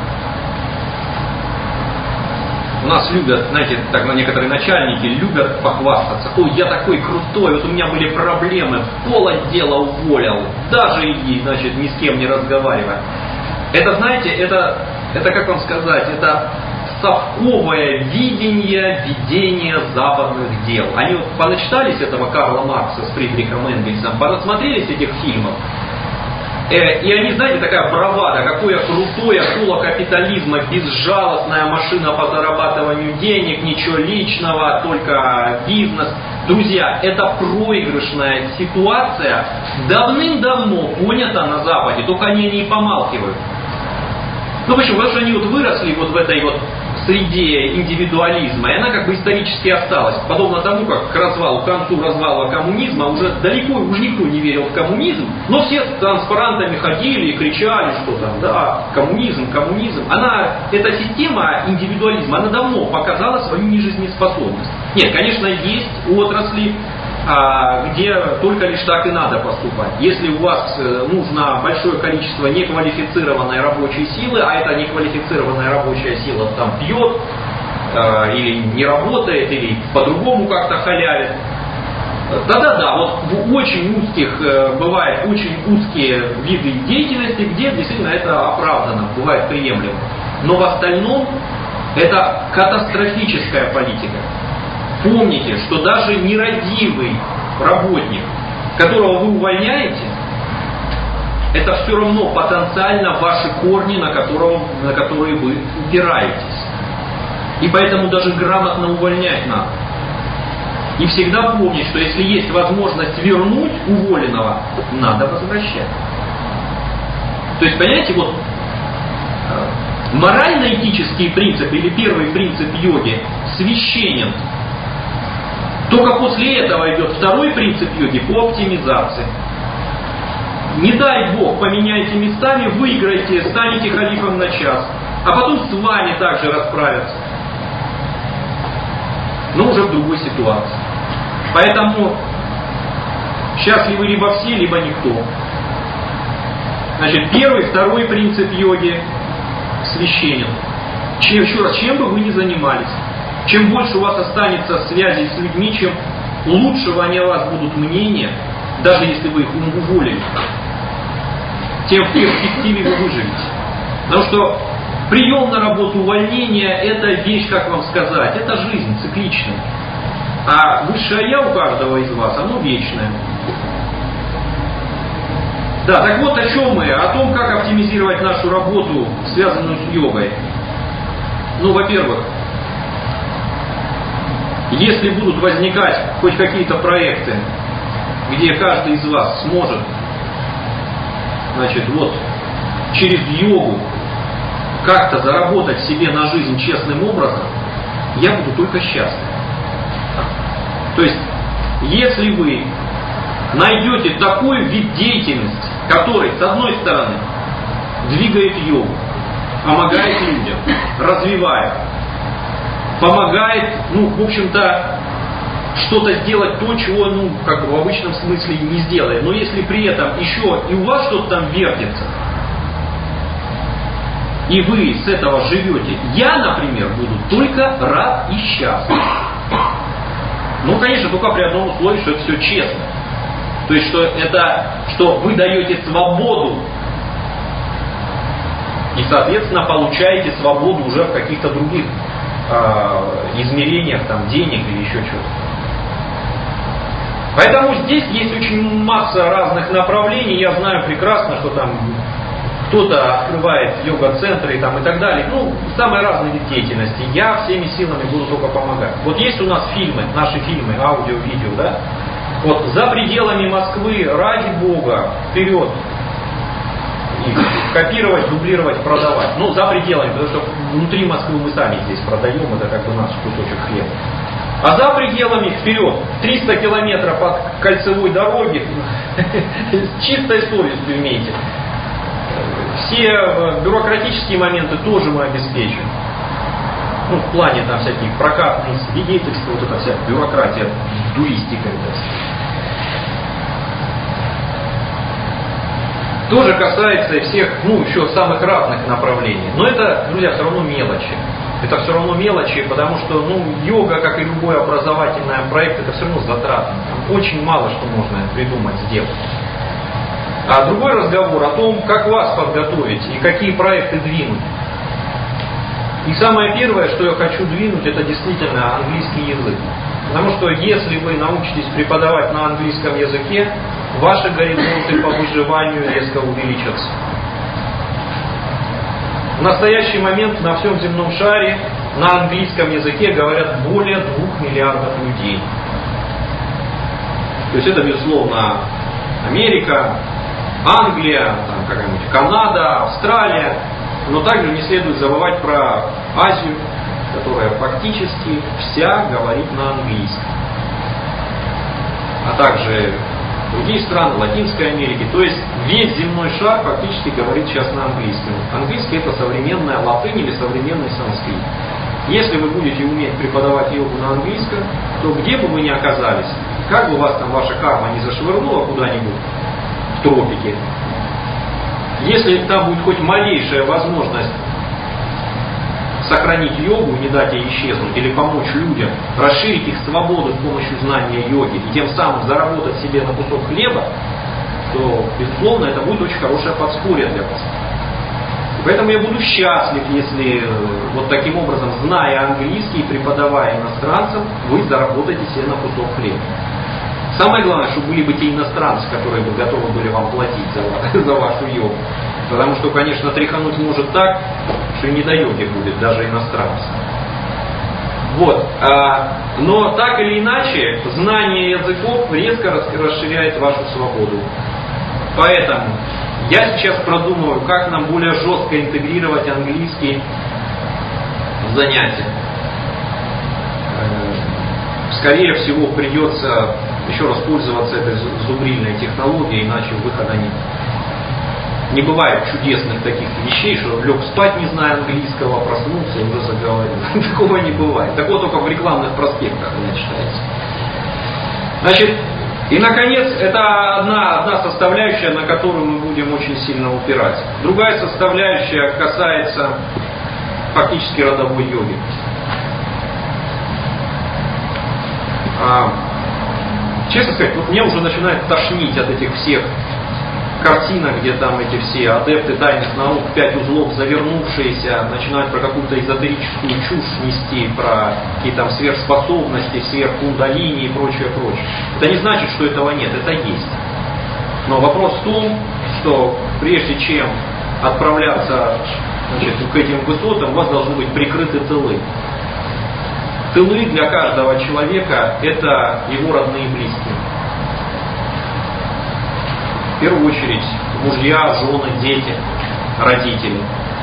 У нас любят, знаете, так некоторые начальники любят похвастаться. Ой, я такой крутой, вот у меня были проблемы, пол отдела уволил, даже и, значит, ни с кем не разговаривая. Это, знаете, это, это как вам сказать, это совковое видение ведения западных дел. Они вот поначитались этого Карла Маркса с Фридрихом Энгельсом, понасмотрелись этих фильмов, и они, знаете, такая бравада, какое крутое акула капитализма, безжалостная машина по зарабатыванию денег, ничего личного, только бизнес. Друзья, это проигрышная ситуация, давным-давно понята на Западе, только они не помалкивают. Ну почему? Потому что они вот выросли вот в этой вот среде индивидуализма, и она как бы исторически осталась. Подобно тому, как к развалу, к концу развала коммунизма уже далеко, уже никто не верил в коммунизм, но все с транспарантами ходили и кричали, что там, да, коммунизм, коммунизм. Она, эта система индивидуализма, она давно показала свою нежизнеспособность. Нет, конечно, есть отрасли, где только лишь так и надо поступать. Если у вас нужно большое количество неквалифицированной рабочей силы, а эта неквалифицированная рабочая сила там пьет, или не работает, или по-другому как-то халявит, да-да-да, вот в очень узких, бывают очень узкие виды деятельности, где действительно это оправдано, бывает приемлемо. Но в остальном это катастрофическая политика. Помните, что даже нерадивый работник, которого вы увольняете, это все равно потенциально ваши корни, на, которого, на которые вы упираетесь. И поэтому даже грамотно увольнять надо. И всегда помнить, что если есть возможность вернуть уволенного, надо возвращать. То есть, понимаете, вот морально-этические принципы или первый принцип йоги священен. Только после этого идет второй принцип йоги по оптимизации. Не дай Бог, поменяйте местами, выиграете, станете халифом на час. А потом с вами также расправятся. Но уже в другой ситуации. Поэтому счастливы либо все, либо никто. Значит, первый, второй принцип йоги священен. Чем, еще раз, чем бы вы ни занимались, чем больше у вас останется связей с людьми, чем лучшего они о вас будут мнения, даже если вы их уволили, тем в перспективе вы выживете. Потому что прием на работу, увольнение – это вещь, как вам сказать, это жизнь цикличная. А высшее я у каждого из вас, оно вечное. Да, так вот о чем мы, о том, как оптимизировать нашу работу, связанную с йогой. Ну, во-первых, если будут возникать хоть какие-то проекты, где каждый из вас сможет, значит, вот, через йогу как-то заработать себе на жизнь честным образом, я буду только счастлив. То есть, если вы найдете такой вид деятельности, который, с одной стороны, двигает йогу, помогает людям, развивает, помогает, ну, в общем-то, что-то сделать то, чего, ну, как бы в обычном смысле не сделает. Но если при этом еще и у вас что-то там вертится, и вы с этого живете, я, например, буду только рад и счастлив. Ну, конечно, только при одном условии, что это все честно. То есть, что это, что вы даете свободу и, соответственно, получаете свободу уже в каких-то других э, измерениях, там, денег или еще чего-то. Поэтому здесь есть очень масса разных направлений. Я знаю прекрасно, что там кто-то открывает йога-центры и, там, и так далее. Ну, самые разные виды деятельности. Я всеми силами буду только помогать. Вот есть у нас фильмы, наши фильмы, аудио, видео, да? Вот за пределами Москвы, ради Бога, вперед. И копировать, дублировать, продавать. Ну, за пределами, потому что внутри Москвы мы сами здесь продаем, это как бы наш кусочек хлеба. А за пределами вперед, триста километров по кольцевой дороге, с чистой совестью имейте. Все бюрократические моменты тоже мы обеспечим. Ну, в плане там всяких прокатных свидетельств, вот эта вся бюрократия, туристика. Тоже касается и всех, ну, еще самых разных направлений. Но это, друзья, все равно мелочи. Это все равно мелочи, потому что, ну, йога, как и любой образовательный проект, это все равно затратно. Там очень мало что можно придумать, сделать. А другой разговор о том, как вас подготовить и какие проекты двинуть. И самое первое, что я хочу двинуть, это действительно английский язык. Потому что если вы научитесь преподавать на английском языке, ваши горизонты по выживанию резко увеличатся. В настоящий момент на всем земном шаре на английском языке говорят более двух миллиардов людей. То есть это, безусловно, Америка, Англия, там, какая-нибудь Канада, Австралия. Но также не следует забывать про Азию, которая фактически вся говорит на английском. А также другие страны Латинской Америки. То есть весь земной шар фактически говорит сейчас на английском. Английский — это современная латынь или современный санскрит. Если вы будете уметь преподавать йогу на английском, то где бы вы ни оказались, как бы вас там ваша карма не зашвырнула куда-нибудь в тропике, если там будет хоть малейшая возможность сохранить йогу, не дать ей исчезнуть, или помочь людям, расширить их свободу с помощью знания йоги, и тем самым заработать себе на кусок хлеба, то, безусловно, это будет очень хорошее подспорье для вас. И поэтому я буду счастлив, если вот таким образом, зная английский и преподавая иностранцам, вы заработаете себе на кусок хлеба. Самое главное, чтобы были бы те иностранцы, которые бы готовы были вам платить за, за вашу йогу. Потому что, конечно, тряхануть может так, что и не до йоги будет, даже иностранцы. Вот. А, но так или иначе, знание языков резко расширяет вашу свободу. Поэтому я сейчас продумываю, как нам более жестко интегрировать английский в занятия. Скорее всего, придется еще раз пользоваться этой зубрильной технологией, иначе выхода нет. Не бывает чудесных таких вещей, что лег спать, не зная английского, проснулся и уже заговорил. Такого не бывает. Такого только в рекламных проспектах не читается. Значит, и, наконец, это одна, одна составляющая, на которую мы будем очень сильно упирать. Другая составляющая касается фактически родовой йоги. А, честно сказать, вот меня уже начинает тошнить от этих всех картинок, где там эти все адепты тайных наук, пять узлов завернувшиеся, начинают про какую-то эзотерическую чушь нести, про какие-то там сверхспособности, сверхкундалини и прочее, прочее. Это не значит, что этого нет, это есть. Но вопрос в том, что прежде чем отправляться, значит, к этим высотам, у вас должны быть прикрыты тылы. Тылы для каждого человека – это его родные и близкие. В первую очередь мужья, жены, дети, родители.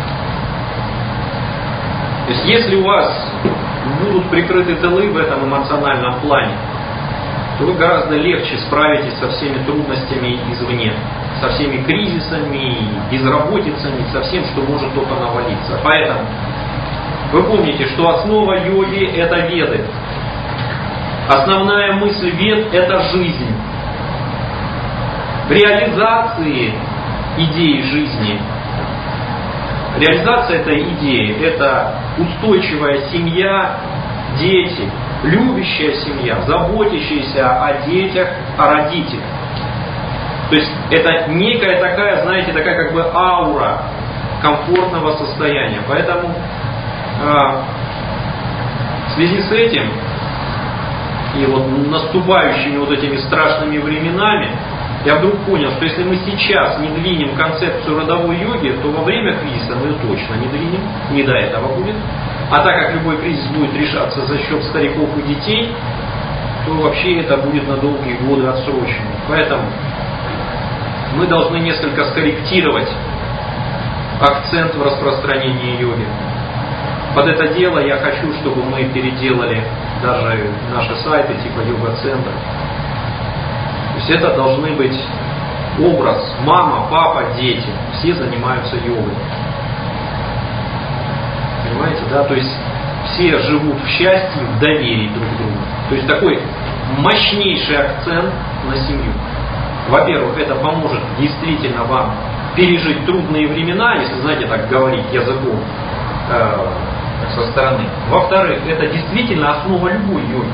То есть если у вас будут прикрыты тылы в этом эмоциональном плане, то вы гораздо легче справитесь со всеми трудностями извне, со всеми кризисами, безработицами, со всем, что может только навалиться. Поэтому вы помните, что основа йоги – это веды. Основная мысль вед – это жизнь. Реализации идеи жизни. Реализация этой идеи – это устойчивая семья, дети, любящая семья, заботящаяся о детях, о родителях. То есть это некая такая, знаете, такая как бы аура комфортного состояния. Поэтому э, в связи с этим и вот наступающими вот этими страшными временами я вдруг понял, что если мы сейчас не двинем концепцию родовой йоги, то во время кризиса мы ее точно не двинем, не до этого будет. А так как любой кризис будет решаться за счет стариков и детей, то вообще это будет на долгие годы отсрочено. Поэтому мы должны несколько скорректировать акцент в распространении йоги. Под это дело я хочу, чтобы мы переделали даже наши сайты типа йога-центра. То есть это должны быть образ мама, папа, дети. Все занимаются йогой. Понимаете, да? То есть все живут в счастье, в доверии друг к другу. То есть такой мощнейший акцент на семью. Во-первых, это поможет действительно вам пережить трудные времена, если, знаете, так говорить языком э, со стороны. Во-вторых, это действительно основа любой йоги.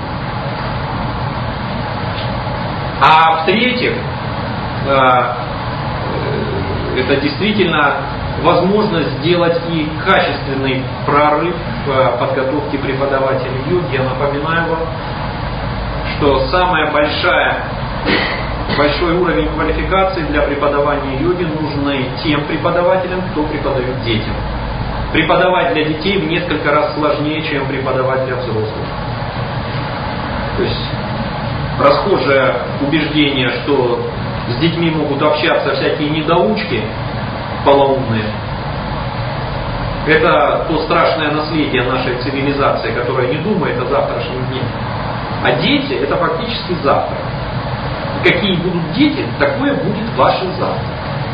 А в-третьих, это действительно возможность сделать и качественный прорыв в подготовке преподавателей йоги. Я напоминаю вам, что самая большая, большой уровень квалификации для преподавания йоги нужны тем преподавателям, кто преподает детям. Преподавать для детей в несколько раз сложнее, чем преподавать для взрослых. То есть расхожее убеждение, что с детьми могут общаться всякие недоучки полоумные, это то страшное наследие нашей цивилизации, которая не думает о завтрашнем дне. А дети – это фактически завтра. И какие будут дети, такое будет ваше завтра.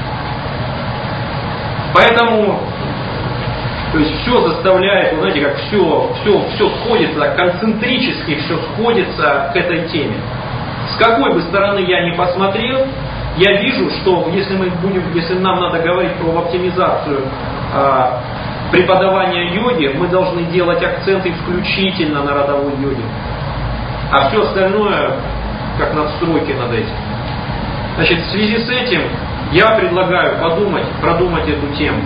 Поэтому, то есть все заставляет, вы знаете, как все, все, все сходится, концентрически все сходится к этой теме. С какой бы стороны я ни посмотрел, я вижу, что если мы будем, если нам надо говорить про оптимизацию э, преподавания йоги, мы должны делать акценты исключительно на родовой йоге. А все остальное как надстройки над этим. Значит, в связи с этим я предлагаю подумать, продумать эту тему.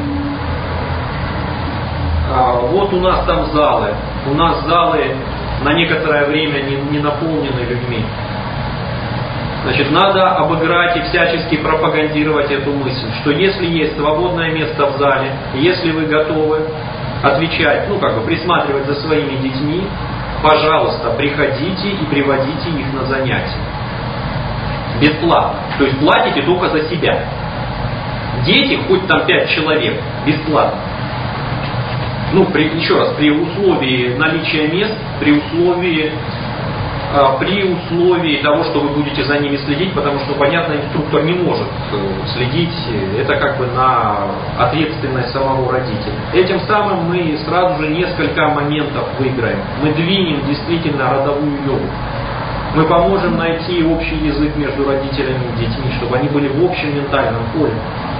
А, вот у нас там залы. У нас залы на некоторое время не, не наполнены людьми. Значит, надо обыграть и всячески пропагандировать эту мысль, что если есть свободное место в зале, если вы готовы отвечать, ну как бы присматривать за своими детьми, пожалуйста, приходите и приводите их на занятия. Бесплатно. То есть платите только за себя. Дети, хоть там пять человек, бесплатно. Ну, при, еще раз, при условии наличия мест, при условии при условии того, что вы будете за ними следить, потому что, понятно, инструктор не может следить, это как бы на ответственность самого родителя. Этим самым мы сразу же несколько моментов выиграем. Мы двинем действительно родовую йогу. Мы поможем найти общий язык между родителями и детьми, чтобы они были в общем ментальном поле.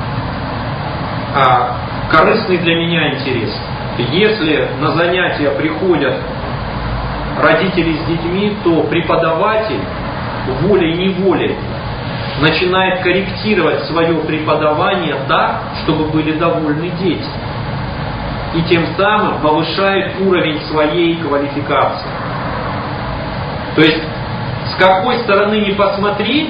А, корыстный для меня интерес. Если на занятия приходят родители с детьми, то преподаватель волей-неволей начинает корректировать свое преподавание так, чтобы были довольны дети. И тем самым повышает уровень своей квалификации. То есть, с какой стороны ни посмотри,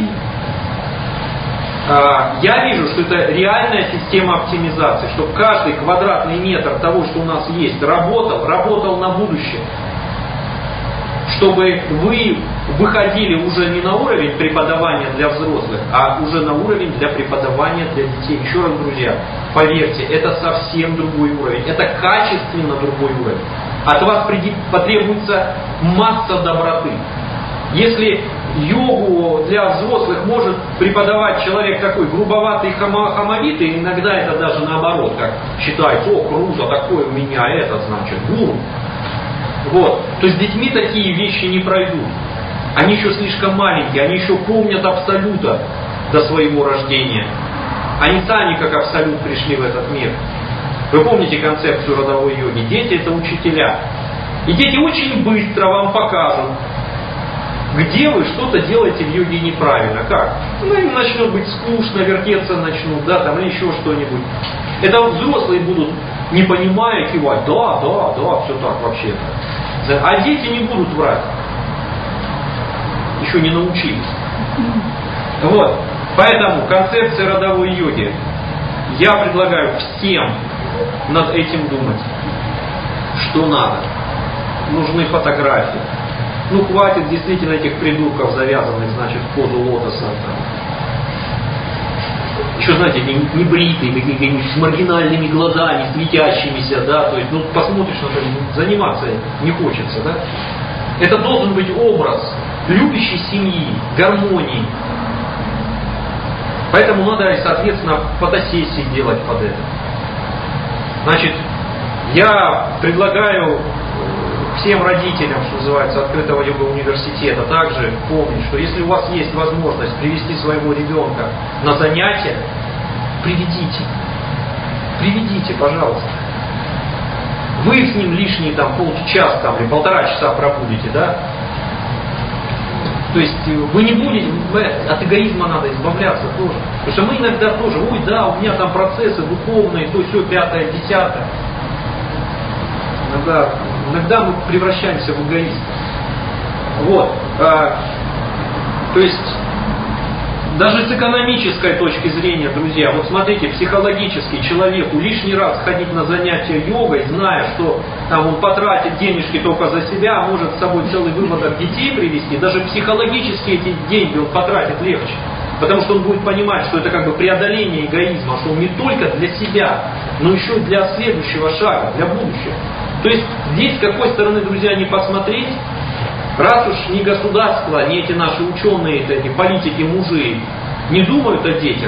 я вижу, что это реальная система оптимизации, чтобы каждый квадратный метр того, что у нас есть, работал, работал на будущее. Чтобы вы выходили уже не на уровень преподавания для взрослых, а уже на уровень для преподавания для детей. Еще раз, друзья, поверьте, это совсем другой уровень. Это качественно другой уровень. От вас потребуется масса доброты. Если йогу для взрослых может преподавать человек такой грубоватый, хамовитый, иногда это даже наоборот, как считается, о, круто, такой у меня этот, значит, гуру. Вот. То есть с детьми такие вещи не пройдут. Они еще слишком маленькие, они еще помнят абсолюта до своего рождения. Они сами как абсолют пришли в этот мир. Вы помните концепцию родовой йоги? Дети — это учителя. И дети очень быстро вам покажут, где вы что-то делаете в йоге неправильно. Как? Ну, им начнет быть скучно, вертеться начнут, да, там, или еще что-нибудь. Это взрослые будут, не понимая, кивать, да, да, да, все так вообще-то. А дети не будут врать. Еще не научились. Вот. Поэтому концепция родовой йоги. Я предлагаю всем над этим думать. Что надо? Нужны фотографии. Ну, хватит действительно этих придурков, завязанных, значит, в позу лотоса. Там. Еще, знаете, не бритые, какие-нибудь с маргинальными глазами, светящимися, да, то есть, ну, посмотришь на это, заниматься не хочется, да. Это должен быть образ любящей семьи, гармонии. Поэтому надо, соответственно, фотосессии делать под это. Значит, я предлагаю всем родителям, что называется, открытого йога университета, также помнить, что если у вас есть возможность привести своего ребенка на занятия, приведите. Приведите, пожалуйста. Вы с ним лишний там полчаса там, или полтора часа пробудете, да? То есть вы не будете, от эгоизма надо избавляться тоже. Потому что мы иногда тоже, ой, да, у меня там процессы духовные, то все, пятое, десятое. Иногда, иногда мы превращаемся в эгоистов. Вот. А, то есть, даже с экономической точки зрения, друзья, вот смотрите, психологически человеку лишний раз ходить на занятия йогой, зная, что там он потратит денежки только за себя, а может с собой целый выводок детей привести, даже психологически эти деньги он потратит легче. Потому что он будет понимать, что это как бы преодоление эгоизма, что он не только для себя, но еще и для следующего шага, для будущего. То есть здесь с какой стороны, друзья, не посмотреть, раз уж ни государство, ни эти наши ученые, эти политики, мужи не думают о детях,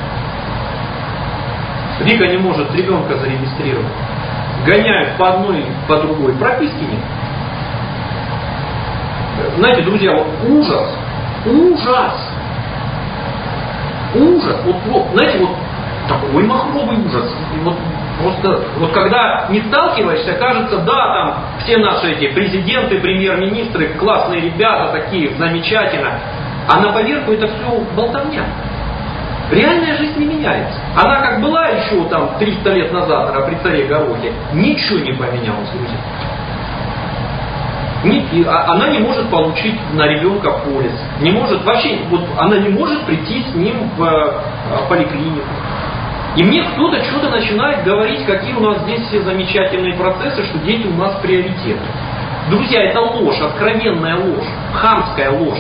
Вика не может ребенка зарегистрировать, гоняют по одной, по другой, прописки нет. Знаете, друзья, вот ужас, ужас, ужас, вот, вот знаете, вот такой махровый ужас. Вот, просто, вот когда не сталкиваешься, кажется, да, там все наши эти президенты, премьер-министры, классные ребята, такие, замечательно. А на поверку это все болтовня. Реальная жизнь не меняется. Она как была еще там триста лет назад при царе Горохе, ничего не поменялось, друзья. Не, она не может получить на ребенка полис. Не может вообще, вот она не может прийти с ним в, в поликлинику. И мне кто-то что-то начинает говорить, какие у нас здесь все замечательные процессы, что дети у нас приоритеты. Друзья, это ложь, откровенная ложь, хамская ложь.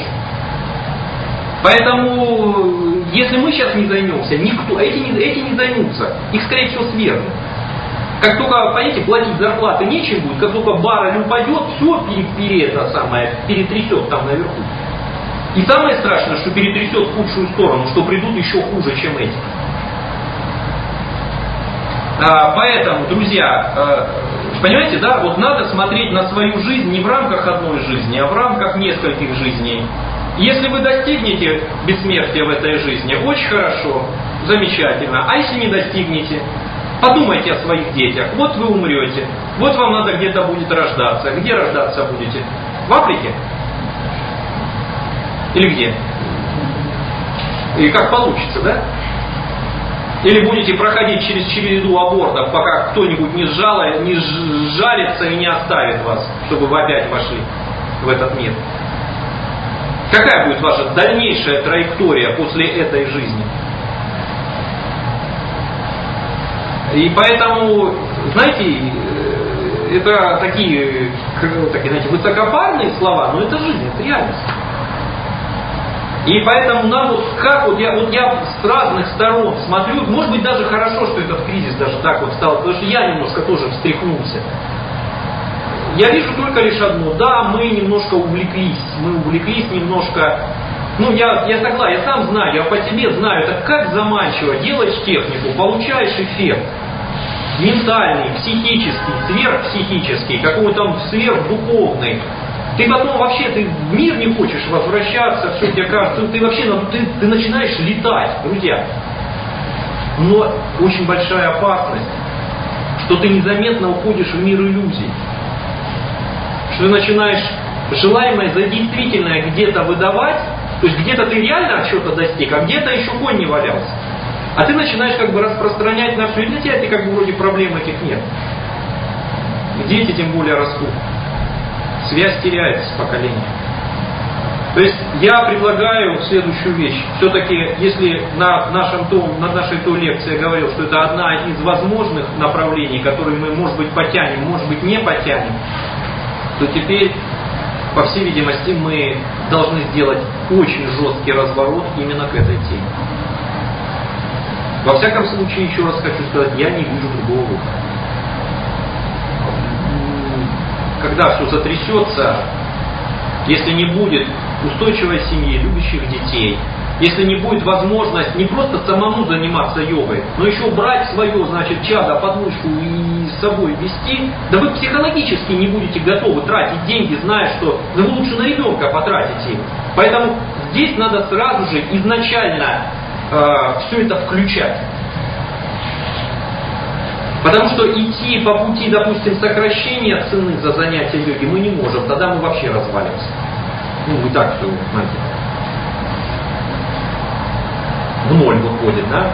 Поэтому, если мы сейчас не займемся, никто, эти не, эти не займутся, их, скорее всего, свергнут. Как только, понимаете, платить зарплаты нечем будет, как только баррель упадет, все пере, пере, это самое, перетрясет там наверху. И самое страшное, что перетрясет в худшую сторону, что придут еще хуже, чем эти. А, поэтому, друзья, а, понимаете, да, вот надо смотреть на свою жизнь не в рамках одной жизни, а в рамках нескольких жизней. Если вы достигнете бессмертия в этой жизни, очень хорошо, замечательно. А если не достигнете, подумайте о своих детях. Вот вы умрете, вот вам надо где-то будет рождаться. Где рождаться будете? В Африке? Или где? И как получится, да? Или будете проходить через череду абортов, пока кто-нибудь не, сжало, не сжалится и не оставит вас, чтобы вы опять вошли в этот мир. Какая будет ваша дальнейшая траектория после этой жизни? И поэтому, знаете, это такие, такие знаете, высокопарные слова, но это жизнь, это реальность. И поэтому нам вот как вот я, вот я с разных сторон смотрю, может быть даже хорошо, что этот кризис даже так вот стал, потому что я немножко тоже встряхнулся. Я вижу только лишь одно, да, мы немножко увлеклись, мы увлеклись немножко, ну я, я согласен, я сам знаю, я по себе знаю, это как заманчиво, делаешь технику, получаешь эффект. Ментальный, психический, сверхпсихический, какой-то там сверхдуховный. Ты потом вообще, ты в мир не хочешь возвращаться, все тебе кажется, ты вообще, ты, ты начинаешь летать, друзья. Но очень большая опасность, что ты незаметно уходишь в мир иллюзий. Что ты начинаешь желаемое за действительное где-то выдавать, то есть где-то ты реально чего-то достиг, а где-то еще конь не валялся. А ты начинаешь как бы распространять на все, и для тебя ты как бы вроде проблем этих нет. Дети тем более растут. Связь теряется с поколением. То есть я предлагаю следующую вещь. Все-таки, если на, нашем том, на нашей той лекции я говорил, что это одна из возможных направлений, которые мы, может быть, потянем, может быть, не потянем, то теперь, по всей видимости, мы должны сделать очень жесткий разворот именно к этой теме. Во всяком случае, еще раз хочу сказать, я не вижу другого выхода. Когда все затрясется, если не будет устойчивой семьи, любящих детей, если не будет возможность не просто самому заниматься йогой, но еще брать свое, значит, чадо под мышку и с собой вести, да вы психологически не будете готовы тратить деньги, зная, что да вы лучше на ребенка потратите их. Поэтому здесь надо сразу же изначально э, все это включать. Потому что идти по пути, допустим, сокращения цены за занятия йоги мы не можем, тогда мы вообще развалимся. Ну, и так все, знаете, в ноль выходит, да?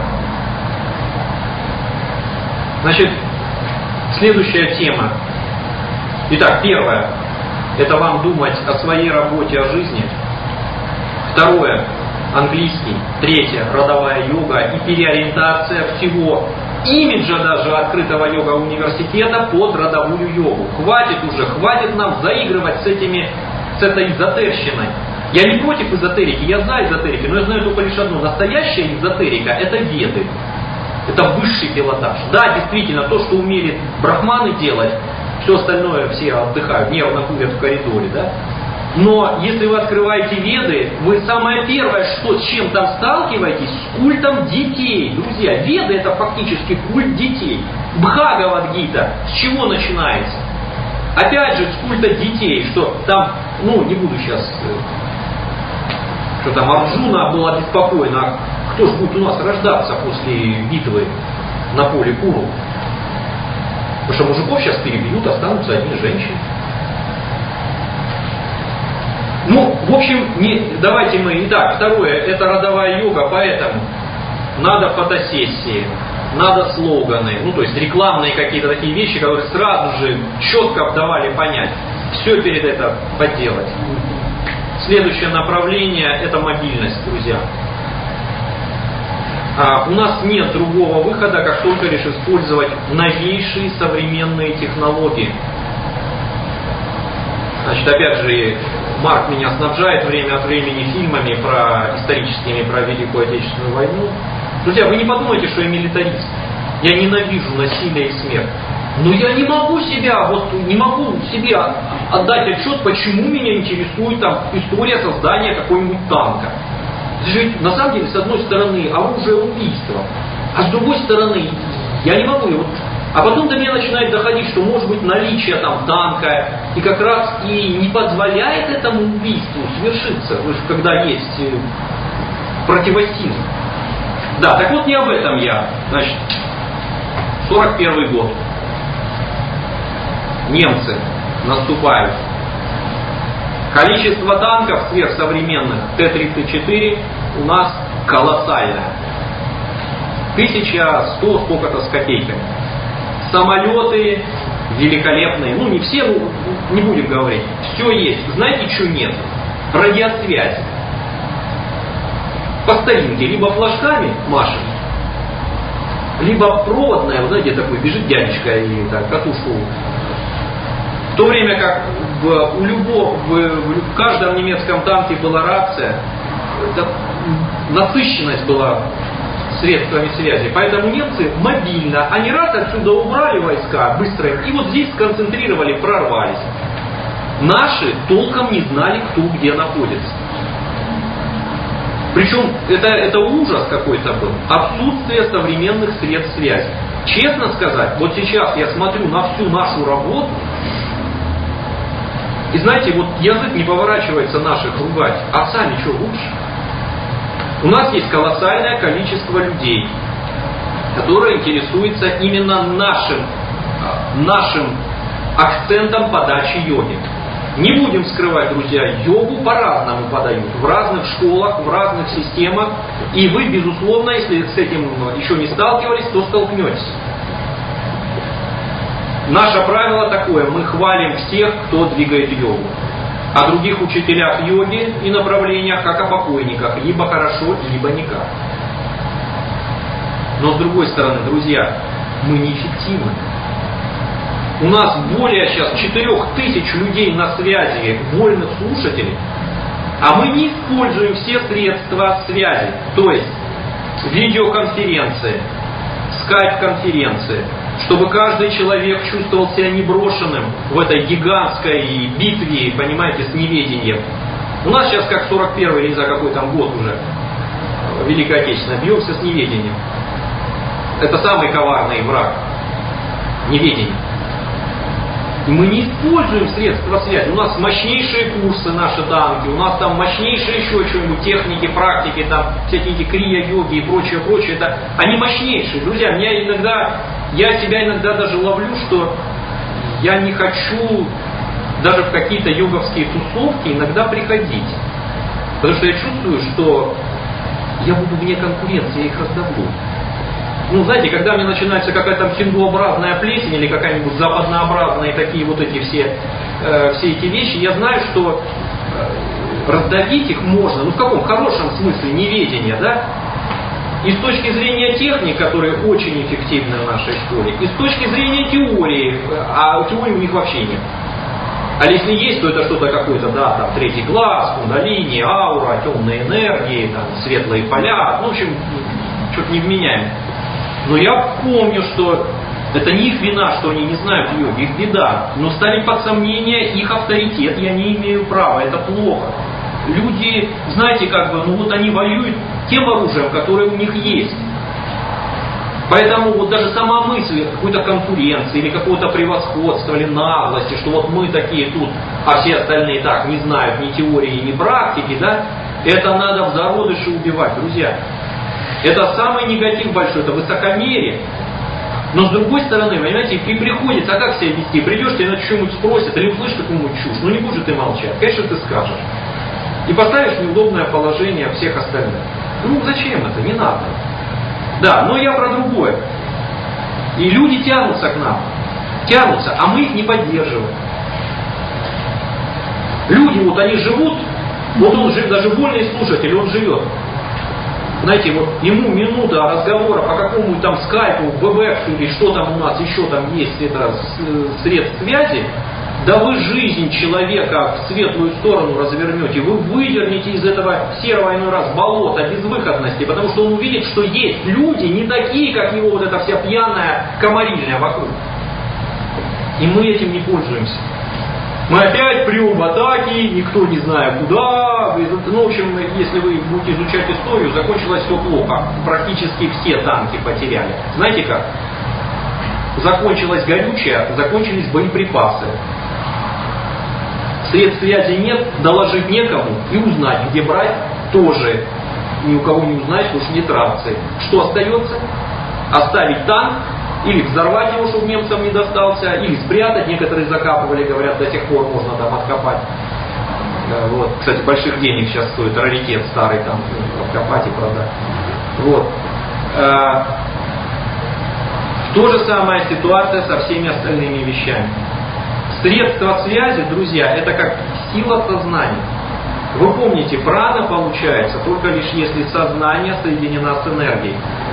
Значит, следующая тема. Итак, первое, это вам думать о своей работе, о жизни. Второе, английский. Третье, родовая йога и переориентация всего имиджа даже открытого йога-университета под родовую йогу. Хватит уже, хватит нам заигрывать с этими, с этой эзотерщиной. Я не против эзотерики, я знаю эзотерики, но я знаю только лишь одно. Настоящая эзотерика — это веды. Это высший пилотаж. Да, действительно, то, что умели брахманы делать, все остальное все отдыхают, нервно курят в коридоре, да? Но если вы открываете веды, вы самое первое, что, с чем там сталкиваетесь, с культом детей. Друзья, веды — это фактически культ детей. Бхагавад-гита с чего начинается? Опять же, с культа детей, что там, ну, не буду сейчас, что там Арджуна была обеспокоена, кто же будет у нас рождаться после битвы на поле Куру? Потому что мужиков сейчас перебьют, останутся одни женщины. Ну, в общем, не, давайте мы... Итак, второе, это родовая йога, поэтому надо фотосессии, надо слоганы, ну, то есть рекламные какие-то такие вещи, которые сразу же четко давали понять. Все перед это поделать. Следующее направление – это мобильность, друзья. А, у нас нет другого выхода, как только лишь использовать новейшие современные технологии. Значит, опять же, Марк меня снабжает время от времени фильмами про историческими, про Великую Отечественную войну. Друзья, вы не подумайте, что я милитарист. Я ненавижу насилие и смерть. Но я не могу себя, вот не могу себе отдать отчет, почему меня интересует там история создания какого-нибудь танка. Это же на самом деле, с одной стороны, оружие убийства, а с другой стороны, я не могу. Вот, а потом до меня начинает доходить, что может быть наличие там танка и как раз и не позволяет этому убийству свершиться, когда есть противосила. Да, так вот не об этом я. Значит, сорок первый год. Немцы наступают. Количество танков сверхсовременных Т тридцать четыре у нас колоссальное. тысяча сто сколько-то с копейками. Самолеты великолепные. Ну, не все, ну, не будем говорить. Все есть. Знаете, что нет? Радиосвязь. По старинке. Либо флажками машет, либо проводная. Вы знаете, такой бежит дядечка и так, катушку. В то время как в, у любого, в, в каждом немецком танке была рация, насыщенность была средствами связи. Поэтому немцы мобильно, они раз отсюда убрали войска быстро и вот здесь сконцентрировали, прорвались. Наши толком не знали, кто где находится. Причем это, это ужас какой-то был. Отсутствие современных средств связи. Честно сказать, вот сейчас я смотрю на всю нашу работу, и знаете, вот язык не поворачивается наших ругать, а сами что лучше? У нас есть колоссальное количество людей, которые интересуются именно нашим, нашим акцентом подачи йоги. Не будем скрывать, друзья, йогу по-разному подают, в разных школах, в разных системах, и вы, безусловно, если с этим еще не сталкивались, то столкнетесь. Наше правило такое: мы хвалим всех, кто двигает йогу. О других учителях йоги и направлениях, как о покойниках, либо хорошо, либо никак. Но с другой стороны, друзья, мы неэффективны. У нас более сейчас четырех тысяч людей на связи, вольных слушателей, а мы не используем все средства связи, то есть видеоконференции, скайп-конференции, чтобы каждый человек чувствовал себя неброшенным в этой гигантской битве, понимаете, с неведением. У нас сейчас как сорок первый, не знаю, какой там год уже, Великая Отечественная, бьемся с неведением. Это самый коварный враг. Неведение. И мы не используем средства связи. У нас мощнейшие курсы, наши танки, у нас там мощнейшие еще что-нибудь, техники, практики, там всякие эти крия-йоги и прочее, прочее. Это, они мощнейшие. Друзья, меня иногда, я себя иногда даже ловлю, что я не хочу даже в какие-то йоговские тусовки иногда приходить. Потому что я чувствую, что я буду вне конкуренции, я их раздавлю. Ну, знаете, когда мне начинается какая-то хиндуобразная плесень или какая-нибудь западнообразная, такие вот эти все, э, все эти вещи, я знаю, что э, раздавить их можно, ну в каком хорошем смысле неведения, да? И с точки зрения техник, которые очень эффективны в нашей школе, и с точки зрения теории, а теории у них вообще нет. А если есть, то это что-то какое-то, да, там третий глаз, кундалини, аура, темные энергии, там светлые поля, ну, в общем, что-то невменяемое. Но я помню, что это не их вина, что они не знают йоги, их беда. Но ставить под сомнение их авторитет я не имею права, это плохо. Люди, знаете, как бы, ну вот они воюют тем оружием, которое у них есть. Поэтому вот даже сама мысль какой-то конкуренции или какого-то превосходства или наглости, что вот мы такие тут, а все остальные так не знают ни теории, ни практики, да, это надо в зародыше убивать, друзья. Это самый негатив большой, это высокомерие. Но с другой стороны, понимаете, и приходится, а как себя вести? Придешь, тебя на что-нибудь спросят, или услышишь какую-нибудь чушь, ну не будешь же ты молчать, конечно ты скажешь. И поставишь в неудобное положение всех остальных. Ну зачем это? Не надо. Да, но я про другое. И люди тянутся к нам. Тянутся, а мы их не поддерживаем. Люди, вот они живут, вот он жив, даже вольный слушатель, он живет. Знаете, вот ему минута разговора по какому-то там скайпу, вебексу или что там у нас еще там есть, это средств связи, да вы жизнь человека в светлую сторону развернете, вы выдернете из этого серого иной раз болота безвыходности, потому что он увидит, что есть люди не такие, как его вот эта вся пьяная комарильня вокруг. И мы этим не пользуемся. Мы опять прем в атаки, никто не знает куда. Ну, в общем, если вы будете изучать историю, закончилось все плохо. Практически все танки потеряли. Знаете как? Закончилось горючее, закончились боеприпасы. Средств связи нет, доложить некому и узнать, где брать, тоже ни у кого не узнать, потому что нет рации. Что остается? Оставить танк, или взорвать его, чтобы немцам не достался, или спрятать. Некоторые закапывали, говорят, до сих пор можно там откопать. Вот. Кстати, больших денег сейчас стоит раритет старый, там откопать и продать. Вот. То же самая ситуация со всеми остальными вещами. Средства связи, друзья, это как сила сознания. Вы помните, прана получается только лишь если сознание соединено с энергией.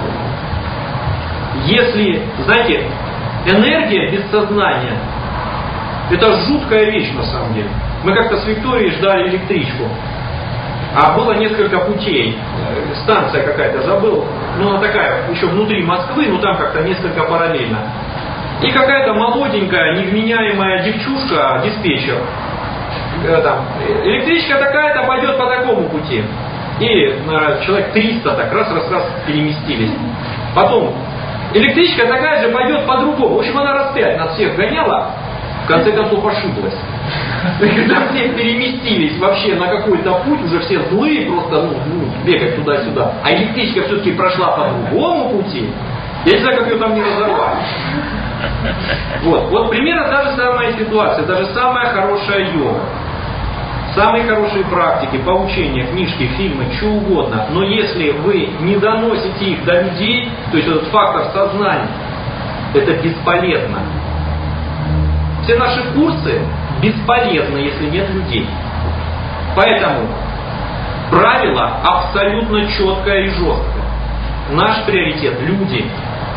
Если, знаете, энергия без сознания, это жуткая вещь на самом деле. Мы как-то с Викторией ждали электричку, а было несколько путей. Станция какая-то, забыл, ну она такая, еще внутри Москвы, но там как-то несколько параллельно. И какая-то молоденькая, невменяемая девчушка, диспетчер, там, электричка такая-то пойдет по такому пути. И э, человек триста так раз-раз-раз переместились. Потом, электричка такая же пойдет по-другому. В общем, она раз пять нас всех гоняла, в конце концов ошиблась. Когда все переместились вообще на какой-то путь, уже все злые, просто ну, ну, бегать туда-сюда. А электричка все-таки прошла по другому пути. Я не знаю, как ее там не разорвали. Вот, вот примерно та же самая ситуация, даже самая хорошая йога. Самые хорошие практики, поучения, книжки, фильмы, что угодно. Но если вы не доносите их до людей, то есть этот фактор сознания, это бесполезно. Все наши курсы бесполезны, если нет людей. Поэтому правило абсолютно четкое и жесткое. Наш приоритет – люди.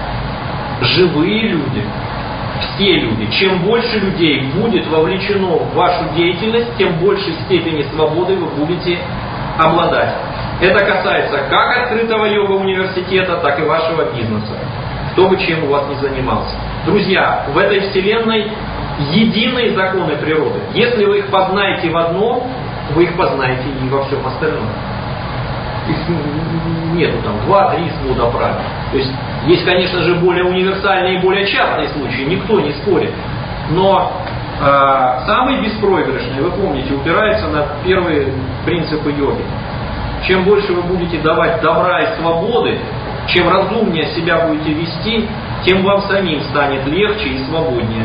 Живые люди. Все люди. Чем больше людей будет вовлечено в вашу деятельность, тем большей степени свободы вы будете обладать. Это касается как открытого йога-университета, так и вашего бизнеса. Кто бы чем у вас ни занимался. Друзья, в этой вселенной единые законы природы. Если вы их познаете в одном, вы их познаете и во всем остальном. Их нету там два-три свода правил. То есть есть, конечно же, более универсальные и более частные случаи, никто не спорит. Но э, самый беспроигрышный, вы помните, упирается на первые принципы йоги. Чем больше вы будете давать добра и свободы, чем разумнее себя будете вести, тем вам самим станет легче и свободнее.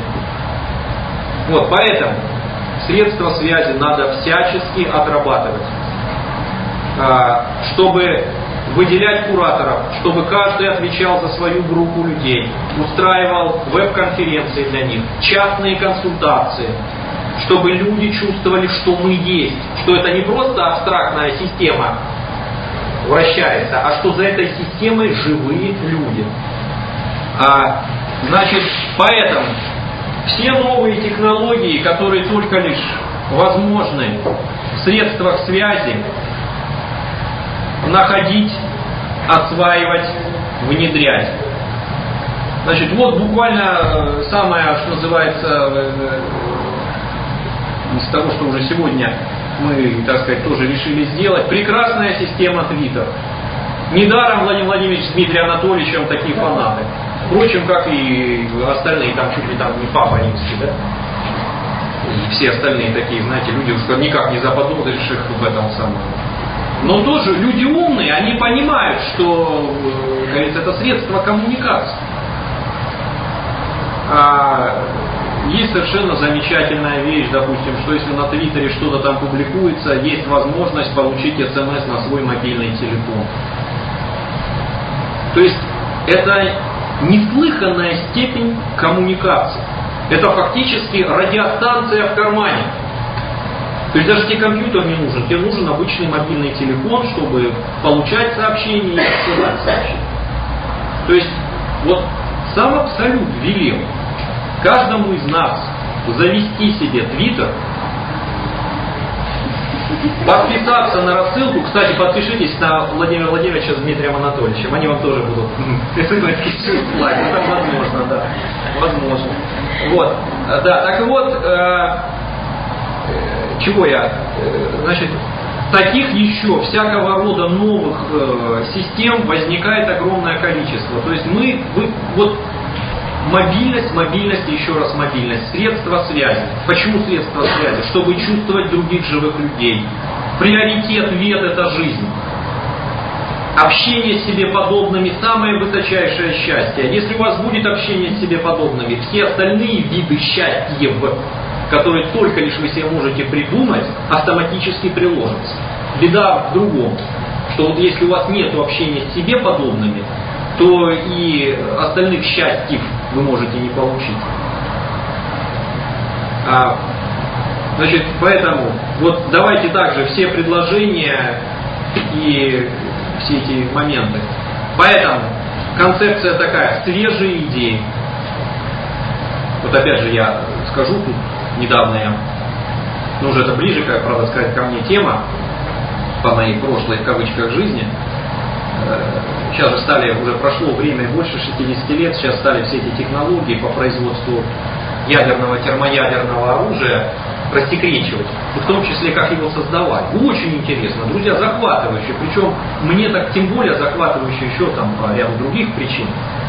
Вот, поэтому средства связи надо всячески отрабатывать, чтобы выделять кураторов, чтобы каждый отвечал за свою группу людей, устраивал веб-конференции для них, частные консультации, чтобы люди чувствовали, что мы есть, что это не просто абстрактная система вращается, а что за этой системой живые люди. А, значит, поэтому все новые технологии, которые только лишь возможны в средствах связи, находить, осваивать, внедрять. Значит, вот буквально самое, что называется, из того, что уже сегодня мы, так сказать, тоже решили сделать, прекрасная система Twitter. Недаром Владимир Владимирович с Дмитрием Анатольевичем такие фанаты. Впрочем, как и остальные, там чуть ли там не Папа Римский, да? И все остальные такие, знаете, люди уж никак не заподозришь их в этом самом. Но тоже люди умные, они понимают, что, говорится, это средство коммуникации. А есть совершенно замечательная вещь, допустим, что если на Твиттере что-то там публикуется, есть возможность получить смс на свой мобильный телефон. То есть это неслыханная степень коммуникации. Это фактически радиостанция в кармане. То есть даже тебе компьютер не нужен, тебе нужен обычный мобильный телефон, чтобы получать сообщения и отсылать сообщения. То есть вот сам Абсолют велел каждому из нас завести себе Твиттер, подписаться на рассылку. Кстати, подпишитесь на Владимира Владимировича с Дмитрием Анатольевичем. Они вам тоже будут присылать слайд. Это возможно, да. Возможно. Вот. Да, так вот, э, чего я? Значит, таких еще всякого рода новых э, систем возникает огромное количество. То есть мы, вы, вот мобильность, мобильность, еще раз мобильность, средства связи. Почему средства связи? Чтобы чувствовать других живых людей. Приоритет, вет – это жизнь. Общение с себе подобными – самое высочайшее счастье. Если у вас будет общение с себе подобными, все остальные виды счастья, которые только лишь вы себе можете придумать, автоматически приложатся. Беда в другом, что вот если у вас нет общения с себе подобными, то и остальных счастьев вы можете не получить. А, значит, поэтому вот давайте также все предложения и все эти моменты. Поэтому концепция такая: свежие идеи. Вот опять же я скажу тут, недавно я, ну уже это ближе, как правда сказать, ко мне тема, по моей прошлой в кавычках жизни. Сейчас же стали, уже прошло время больше шестидесяти лет, сейчас стали все эти технологии по производству ядерного, термоядерного оружия рассекречивать, и в том числе как его создавать. Очень интересно, друзья, захватывающе, причем мне так тем более захватывающе еще там по ряду других причин.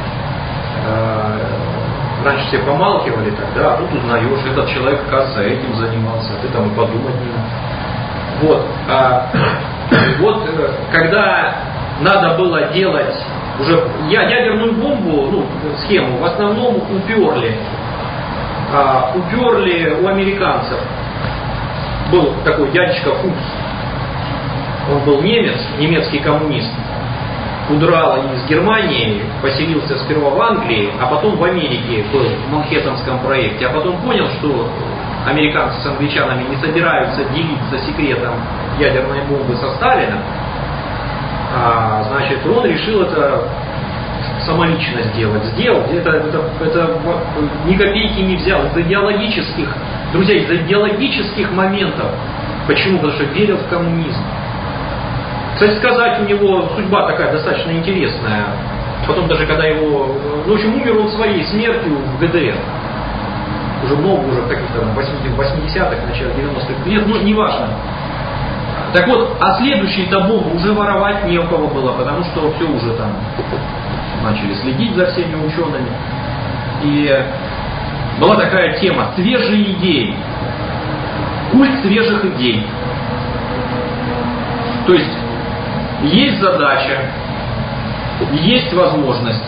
Раньше все помалкивали тогда, а тут узнаешь, этот человек, оказывается, этим занимался, ты там и подумать не мог. Вот, а, вот когда надо было делать уже ядерную бомбу, ну, схему, в основном уперли. А, уперли у американцев. Был такой дядечка Фукс. Он был немец, немецкий коммунист. Удрал из Германии, поселился сперва в Англии, а потом в Америке, был в Манхэттенском проекте. А потом понял, что американцы с англичанами не собираются делиться секретом ядерной бомбы со Сталином. А, значит, он решил это самолично сделать. Сделал. Это, это, это ни копейки не взял. Из идеологических, друзья, из идеологических моментов. Почему? Потому что верил в коммунизм. Кстати сказать, у него судьба такая достаточно интересная. Потом даже когда его... Ну, в общем, умер он своей смертью в ГДР. Уже много, уже в каких-то восьмидесятых, начале девяностых лет. Ну, неважно. Так вот, а следующие-то бомбы уже воровать не у кого было, потому что все уже там начали следить за всеми учеными. И была такая тема: свежие идеи. Культ свежих идей. То есть, есть задача, есть возможности.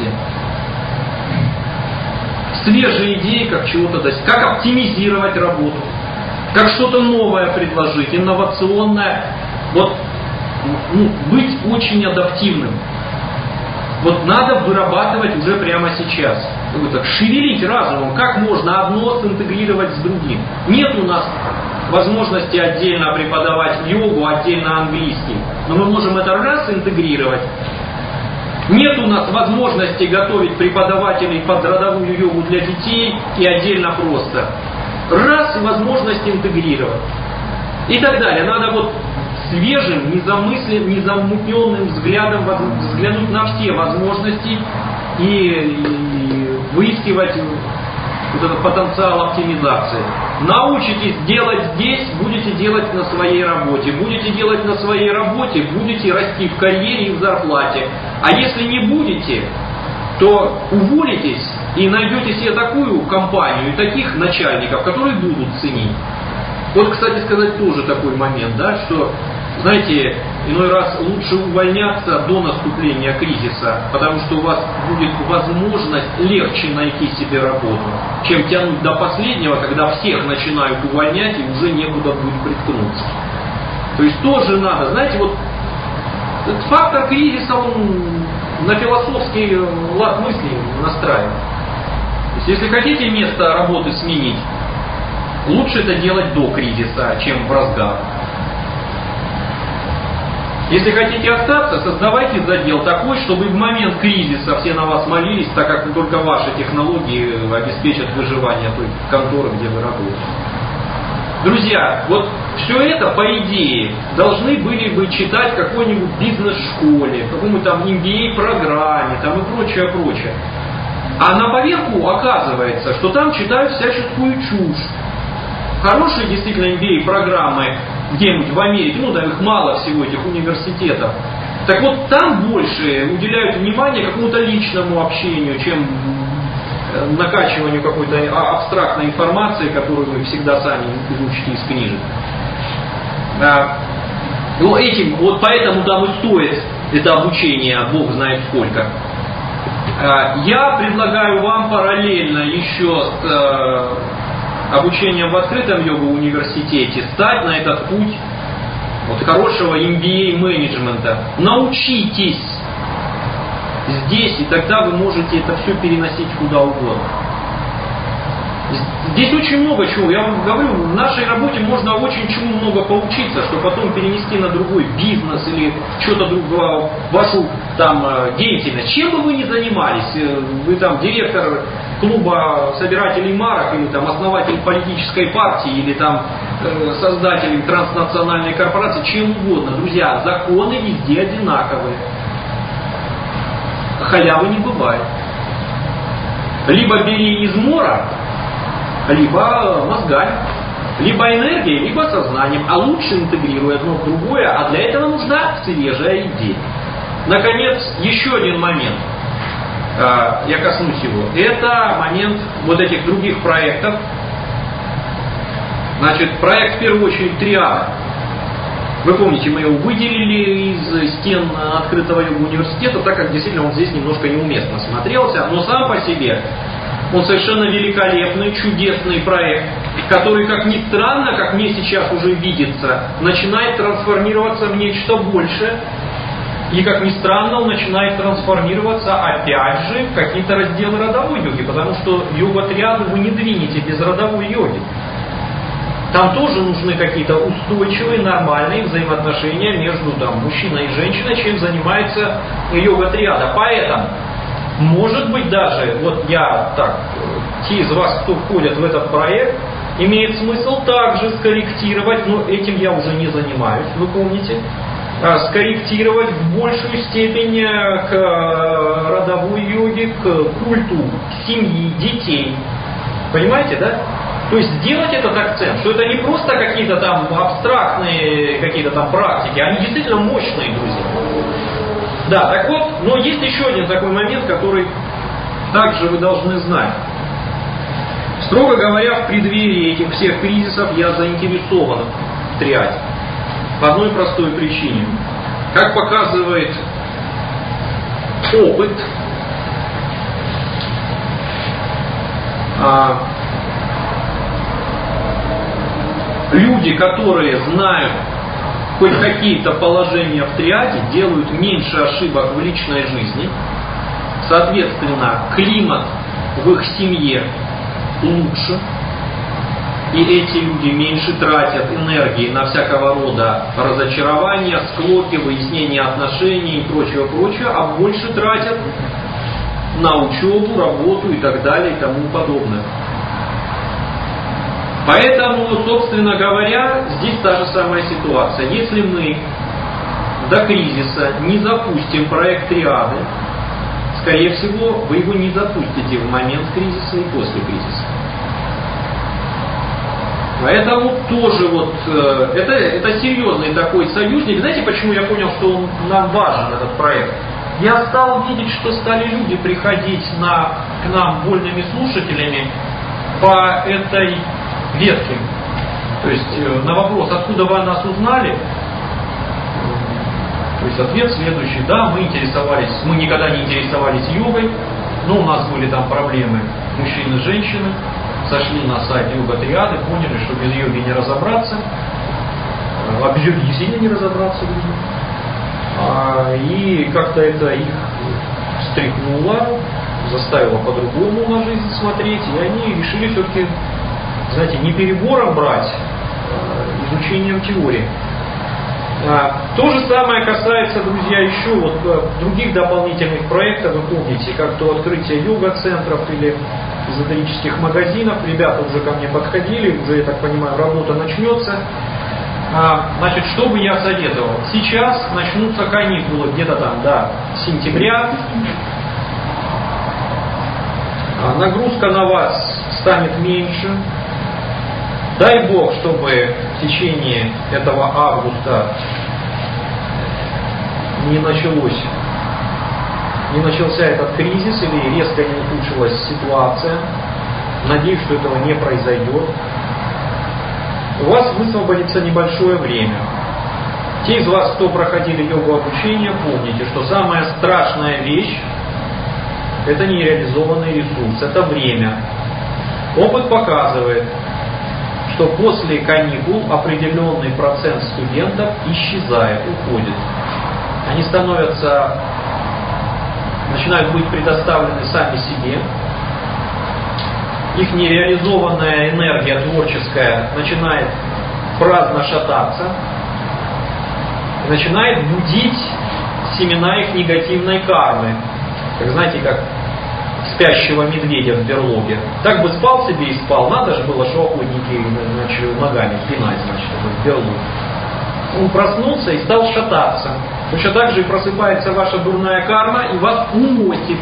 Свежие идеи, как чего-то достичь, как оптимизировать работу, как что-то новое предложить, инновационное. Вот, ну, быть очень адаптивным. Вот надо вырабатывать уже прямо сейчас. Так, шевелить разумом, как можно одно синтегрировать с другим. Нет у нас возможности отдельно преподавать йогу, отдельно английский. Но мы можем это раз интегрировать. Нет у нас возможности готовить преподавателей под родовую йогу для детей и отдельно просто. Раз возможность интегрировать. И так далее. Надо вот свежим, незамысленным, незамутненным взглядом взглянуть на все возможности и, и выискивать вот этот потенциал оптимизации. Научитесь делать здесь, будете делать на своей работе. Будете делать на своей работе, будете расти в карьере и в зарплате. А если не будете, то уволитесь и найдете себе такую компанию и таких начальников, которые будут ценить. Вот, кстати сказать, тоже такой момент, да, что, знаете, иной раз лучше увольняться до наступления кризиса, потому что у вас будет возможность легче найти себе работу, чем тянуть до последнего, когда всех начинают увольнять и уже некуда будет приткнуться. То есть тоже надо, знаете, вот этот фактор кризиса, он на философский лад мыслей настраивает. То есть если хотите место работы сменить, лучше это делать до кризиса, чем в разгар. Если хотите остаться, создавайте задел такой, чтобы в момент кризиса все на вас молились, так как только ваши технологии обеспечат выживание той конторы, где вы работаете. Друзья, вот все это, по идее, должны были бы читать в какой-нибудь бизнес-школе, в каком-нибудь там эм би эй-программе, там и прочее, прочее. А на поверку оказывается, что там читают всяческую чушь. Хорошие действительно эм би эй-программы где-нибудь в Америке, ну там их мало всего, этих университетов. Так вот, там больше уделяют внимание какому-то личному общению, чем накачиванию какой-то абстрактной информации, которую вы всегда сами изучите из книжек. Ну, этим, вот поэтому там и стоит это обучение, Бог знает сколько. Я предлагаю вам параллельно еще с обучением в открытом йога-университете стать на этот путь вот хорошего эм би эй-менеджмента. Научитесь здесь, и тогда вы можете это все переносить куда угодно. Здесь очень много чего. Я вам говорю, в нашей работе можно очень чему много поучиться, что потом перенести на другой бизнес или что-то другое, вашу там деятельность. Чем бы вы ни занимались, вы там директор клуба собирателей марок, или там основатель политической партии, или там э, создатель транснациональной корпорации, чем угодно. Друзья, законы везде одинаковые. Халявы не бывает. Либо бери измора, либо мозгами, либо энергией, либо сознанием. А лучше интегрируй одно в другое, а для этого нужна свежая идея. Наконец, еще один момент. Я коснусь его. Это момент вот этих других проектов. Значит, проект в первую очередь триада. Вы помните, мы его выделили из стен открытого йога-университета, так как действительно он здесь немножко неуместно смотрелся, но сам по себе он совершенно великолепный, чудесный проект, который, как ни странно, как мне сейчас уже видится, начинает трансформироваться в нечто большее. И, как ни странно, он начинает трансформироваться, опять же, в какие-то разделы родовой йоги, потому что йога-триаду вы не двинете без родовой йоги. Там тоже нужны какие-то устойчивые, нормальные взаимоотношения между там, мужчиной и женщиной, чем занимается йога-триада. Поэтому, может быть, даже, вот я так, те из вас, кто входят в этот проект, имеет смысл также скорректировать, но этим я уже не занимаюсь, вы помните, скорректировать в большую степень к родовой йоге, к культу семьи, детей. Понимаете, да? То есть сделать этот акцент, что это не просто какие-то там абстрактные какие-то там практики, они действительно мощные, друзья. Да, так вот, но есть еще один такой момент, который также вы должны знать. Строго говоря, в преддверии этих всех кризисов я заинтересован в триаде. По одной простой причине. Как показывает опыт, а, люди, которые знают хоть какие-то положения в триаде, делают меньше ошибок в личной жизни. Соответственно, климат в их семье лучше. И эти люди меньше тратят энергии на всякого рода разочарования, склоки, выяснение отношений и прочее-прочее, а больше тратят на учебу, работу и так далее и тому подобное. Поэтому, собственно говоря, здесь та же самая ситуация. Если мы до кризиса не запустим проект триады, скорее всего, вы его не запустите в момент кризиса и после кризиса. Поэтому тоже вот э, это, это серьезный такой союзник. Знаете, почему я понял, что он, нам важен этот проект? Я стал видеть, что стали люди приходить на, к нам вольными слушателями по этой ветке. То есть э, на вопрос, откуда вы нас узнали, то есть ответ следующий: да, мы интересовались, мы никогда не интересовались йогой, но у нас были там проблемы мужчины и женщины. Сошли на сайт йога-триады, поняли, что без йоги не разобраться, а без йоги действительно не разобраться, а, и как-то это их встряхнуло, заставило по-другому на жизнь смотреть, и они решили все-таки, знаете, не перебором брать, а изучением теории. То же самое касается, друзья, еще вот других дополнительных проектов. Вы помните, как то открытие йога-центров или эзотерических магазинов. Ребята уже ко мне подходили, уже, я так понимаю, работа начнется. Значит, что бы я советовал? Сейчас начнутся каникулы где-то там до сентября. Нагрузка на вас станет меньше. Дай Бог, чтобы в течение этого августа не началось, не начался этот кризис или резко не ухудшилась ситуация. Надеюсь, что этого не произойдет. У вас высвободится небольшое время. Те из вас, кто проходили йогу обучение, помните, что самая страшная вещь – это нереализованный ресурс, это время. Опыт показывает, что после каникул определенный процент студентов исчезает, уходит. Они становятся, начинают быть предоставлены сами себе. Их нереализованная энергия творческая начинает праздно шататься, начинает будить семена их негативной кармы. Как знаете, как спящего медведя в берлоге. Так бы спал себе и спал, надо же было, что охотники начали ногами пинать, значит, этот берлог. Он проснулся и стал шататься. Точно так же и просыпается ваша дурная карма и вас уносит.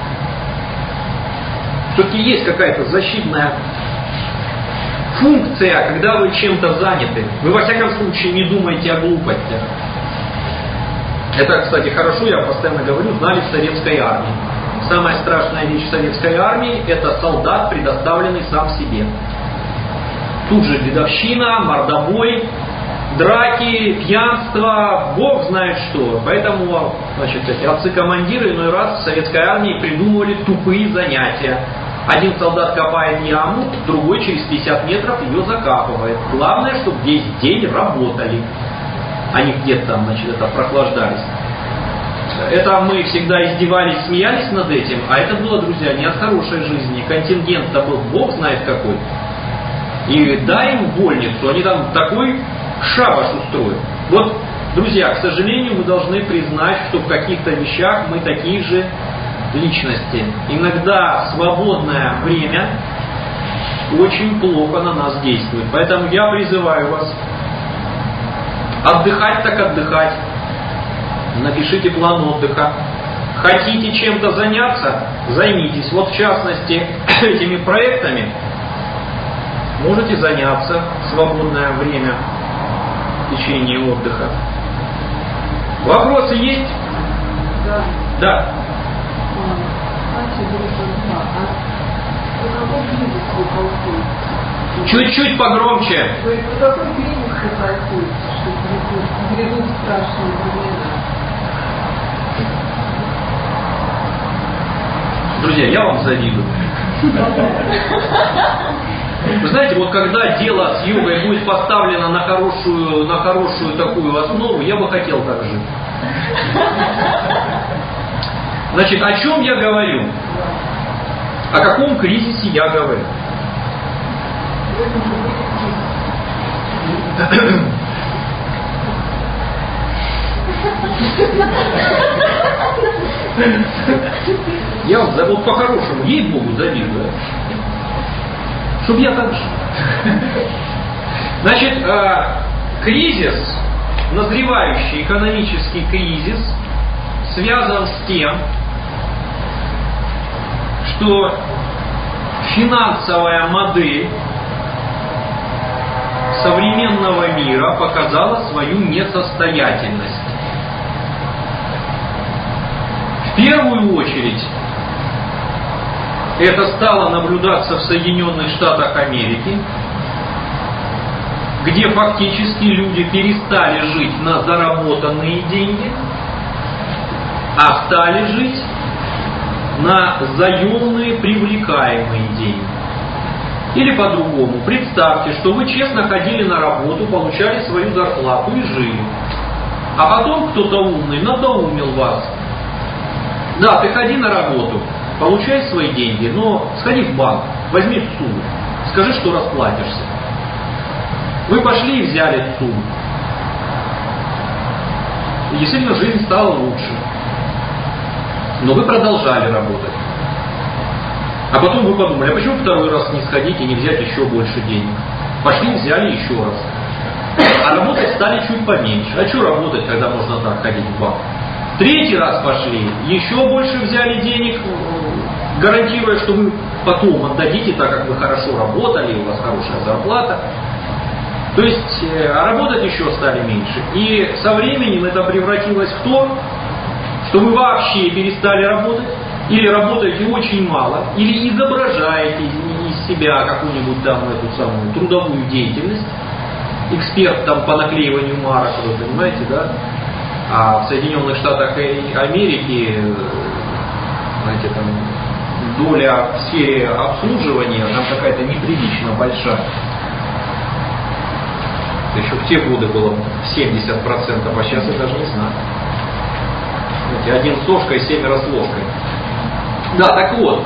Все-таки есть какая-то защитная функция, когда вы чем-то заняты. Вы во всяком случае не думаете о глупостях. Это, кстати, хорошо, я постоянно говорю, знали в советской армии. Самая страшная вещь в советской армии – это солдат, предоставленный сам себе. Тут же дедовщина, мордобой, драки, пьянство, бог знает что. Поэтому, значит, эти отцы-командиры иной раз в советской армии придумывали тупые занятия. Один солдат копает яму, другой через пятьдесят метров ее закапывает. Главное, чтобы весь день работали. Они где-то там, значит, это прохлаждались. Это мы всегда издевались, смеялись над этим, а это было, друзья, не от хорошей жизни. Контингент-то был бог знает какой. И дай им в больницу, они там такой шабаш устроят. Вот, друзья, к сожалению, мы должны признать, что в каких-то вещах мы такие же личности. Иногда свободное время очень плохо на нас действует. Поэтому я призываю вас отдыхать так отдыхать. Напишите план отдыха. Хотите чем-то заняться? Займитесь. Вот в частности этими проектами можете заняться в свободное время в течение отдыха. Вопросы есть? Да. Да. Чуть-чуть погромче. Вы по какой клинике проходите, что грядут страшные времена? Друзья, я вам завидую. Вы знаете, вот когда дело с йогой будет поставлено на хорошую, на хорошую такую основу, я бы хотел так жить. Значит, о чем я говорю? О каком кризисе я говорю? Я вот, вот по-хорошему, ей-богу, завидую. Чтоб я так жил. Значит, э, кризис, назревающий экономический кризис, связан с тем, что финансовая модель современного мира показала свою несостоятельность. В первую очередь это стало наблюдаться в Соединенных Штатах Америки, где фактически люди перестали жить на заработанные деньги, а стали жить на заемные привлекаемые деньги. Или по-другому, представьте, что вы честно ходили на работу, получали свою зарплату и жили. А потом кто-то умный надоумил вас. Да, ты ходи на работу, получай свои деньги, но сходи в банк, возьми сумму, скажи, что расплатишься. Вы пошли и взяли сумму. и действительно жизнь стала лучше. Но вы продолжали работать. А потом вы подумали, а почему второй раз не сходить и не взять еще больше денег? Пошли, взяли еще раз. А работать стали чуть поменьше. А что работать, когда можно так ходить в банк? Третий раз пошли, еще больше взяли денег, гарантируя, что вы потом отдадите, так как вы хорошо работали, у вас хорошая зарплата. То есть, а работать еще стали меньше. И со временем это превратилось в то, что вы вообще перестали работать, или работаете очень мало, или изображаете из себя какую-нибудь там эту самую трудовую деятельность, эксперт там по наклеиванию марок, вы понимаете, да? А в Соединенных Штатах Америки, знаете, там доля в сфере обслуживания там какая-то неприлично большая. Еще в те годы было семьдесят процентов, а сейчас я даже не знаю. Знаете, один с ложкой, семеро с ложкой. Да, так вот.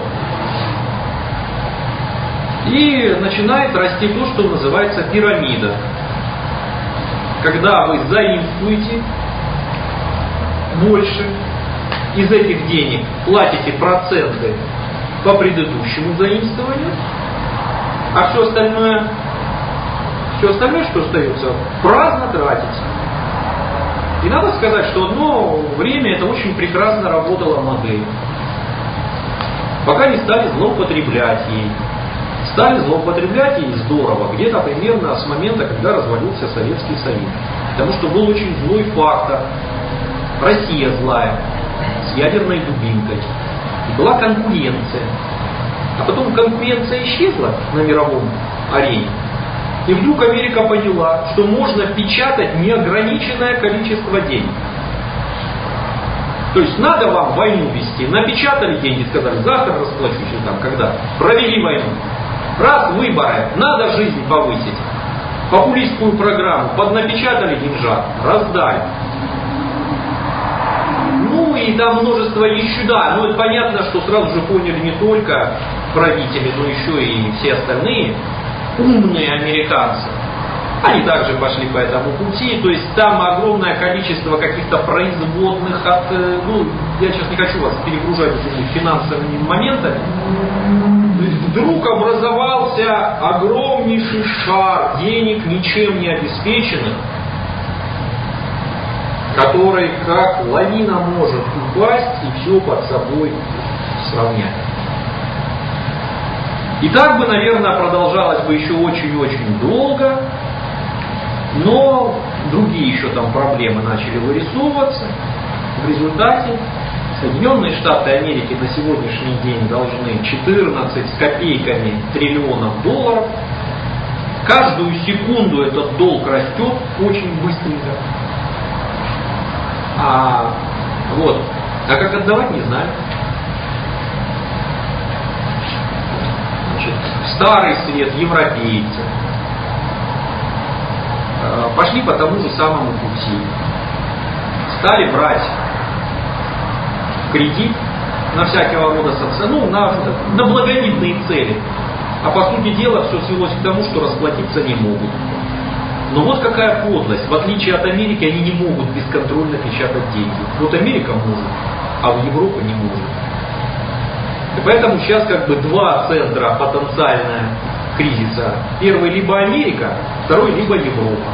И начинает расти то, что называется пирамида. Когда вы заимствуете больше, из этих денег платите проценты по предыдущему заимствованию, а все остальное, все остальное, что остается, праздно тратится. И надо сказать, что одно время это очень прекрасно работала модель. Пока не стали злоупотреблять ей. Стали злоупотреблять ей здорово, где-то примерно с момента, когда развалился Советский Союз. Потому что был очень злой фактор. Россия злая, с ядерной дубинкой. И была конкуренция. А потом конкуренция исчезла на мировом арене. И вдруг Америка поняла, что можно печатать неограниченное количество денег. То есть надо вам войну вести. Напечатали деньги, сказали, завтра расплачусь, или там, когда. Провели войну. Раз выборы, надо жизнь повысить. Популистскую программу поднапечатали деньжат, раздали. Ну и там множество еще, да, но это понятно, что сразу же поняли не только правители, но еще и все остальные умные американцы. Они также пошли по этому пути, то есть там огромное количество каких-то производных от, ну, я сейчас не хочу вас перегружать этими финансовыми моментами. То есть вдруг образовался огромнейший шар денег, ничем не обеспеченных, который как лавина может упасть и все под собой сравнять. И так бы, наверное, продолжалось бы еще очень-очень долго, но другие еще там проблемы начали вырисовываться. В результате Соединенные Штаты Америки на сегодняшний день должны четырнадцать с копейками триллионов долларов. Каждую секунду этот долг растет очень быстренько. А, вот. А как отдавать, не знаю. Значит, старый свет, европейцы пошли по тому же самому пути. Стали брать кредит на всякого рода социальные, ну, на, на благовидные цели. А по сути дела все свелось к тому, что расплатиться не могут. Но вот какая подлость. В отличие от Америки, они не могут бесконтрольно печатать деньги. Вот Америка может, а в Европу не может. И поэтому сейчас как бы два центра потенциального кризиса. Первый либо Америка, второй либо Европа.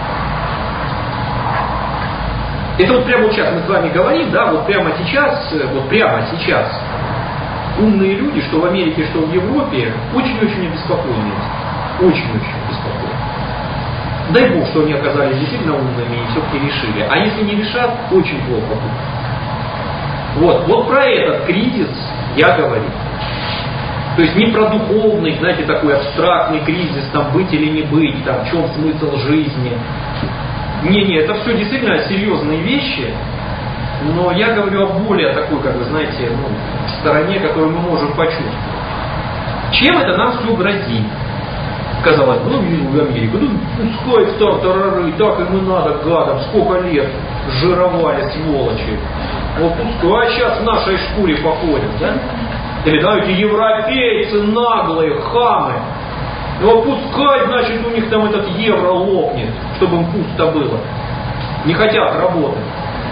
Это вот прямо вот сейчас мы с вами говорим, да, вот прямо сейчас, вот прямо сейчас умные люди, что в Америке, что в Европе, очень-очень обеспокоены. Очень-очень обеспокоены. Дай Бог, что они оказались действительно умными и все-таки решили. А если не решат, очень плохо будет. Вот, вот про этот кризис я говорю. То есть не про духовный, знаете, такой абстрактный кризис, там быть или не быть, там в чем смысл жизни. Не-не, это все действительно серьезные вещи, но я говорю о более такой, как вы знаете, ну, стороне, которую мы можем почувствовать. Чем это нам все грозит? Казалось бы, ну, в Америку, ну, пускай в тартарары, так им и надо, гадам, сколько лет жировали, сволочи. Вот пускай, а сейчас в нашей шкуре походят, да? Или, да, эти европейцы наглые, хамы. Ну, пускай, значит, у них там этот евро лопнет, чтобы им пусто было. Не хотят работать.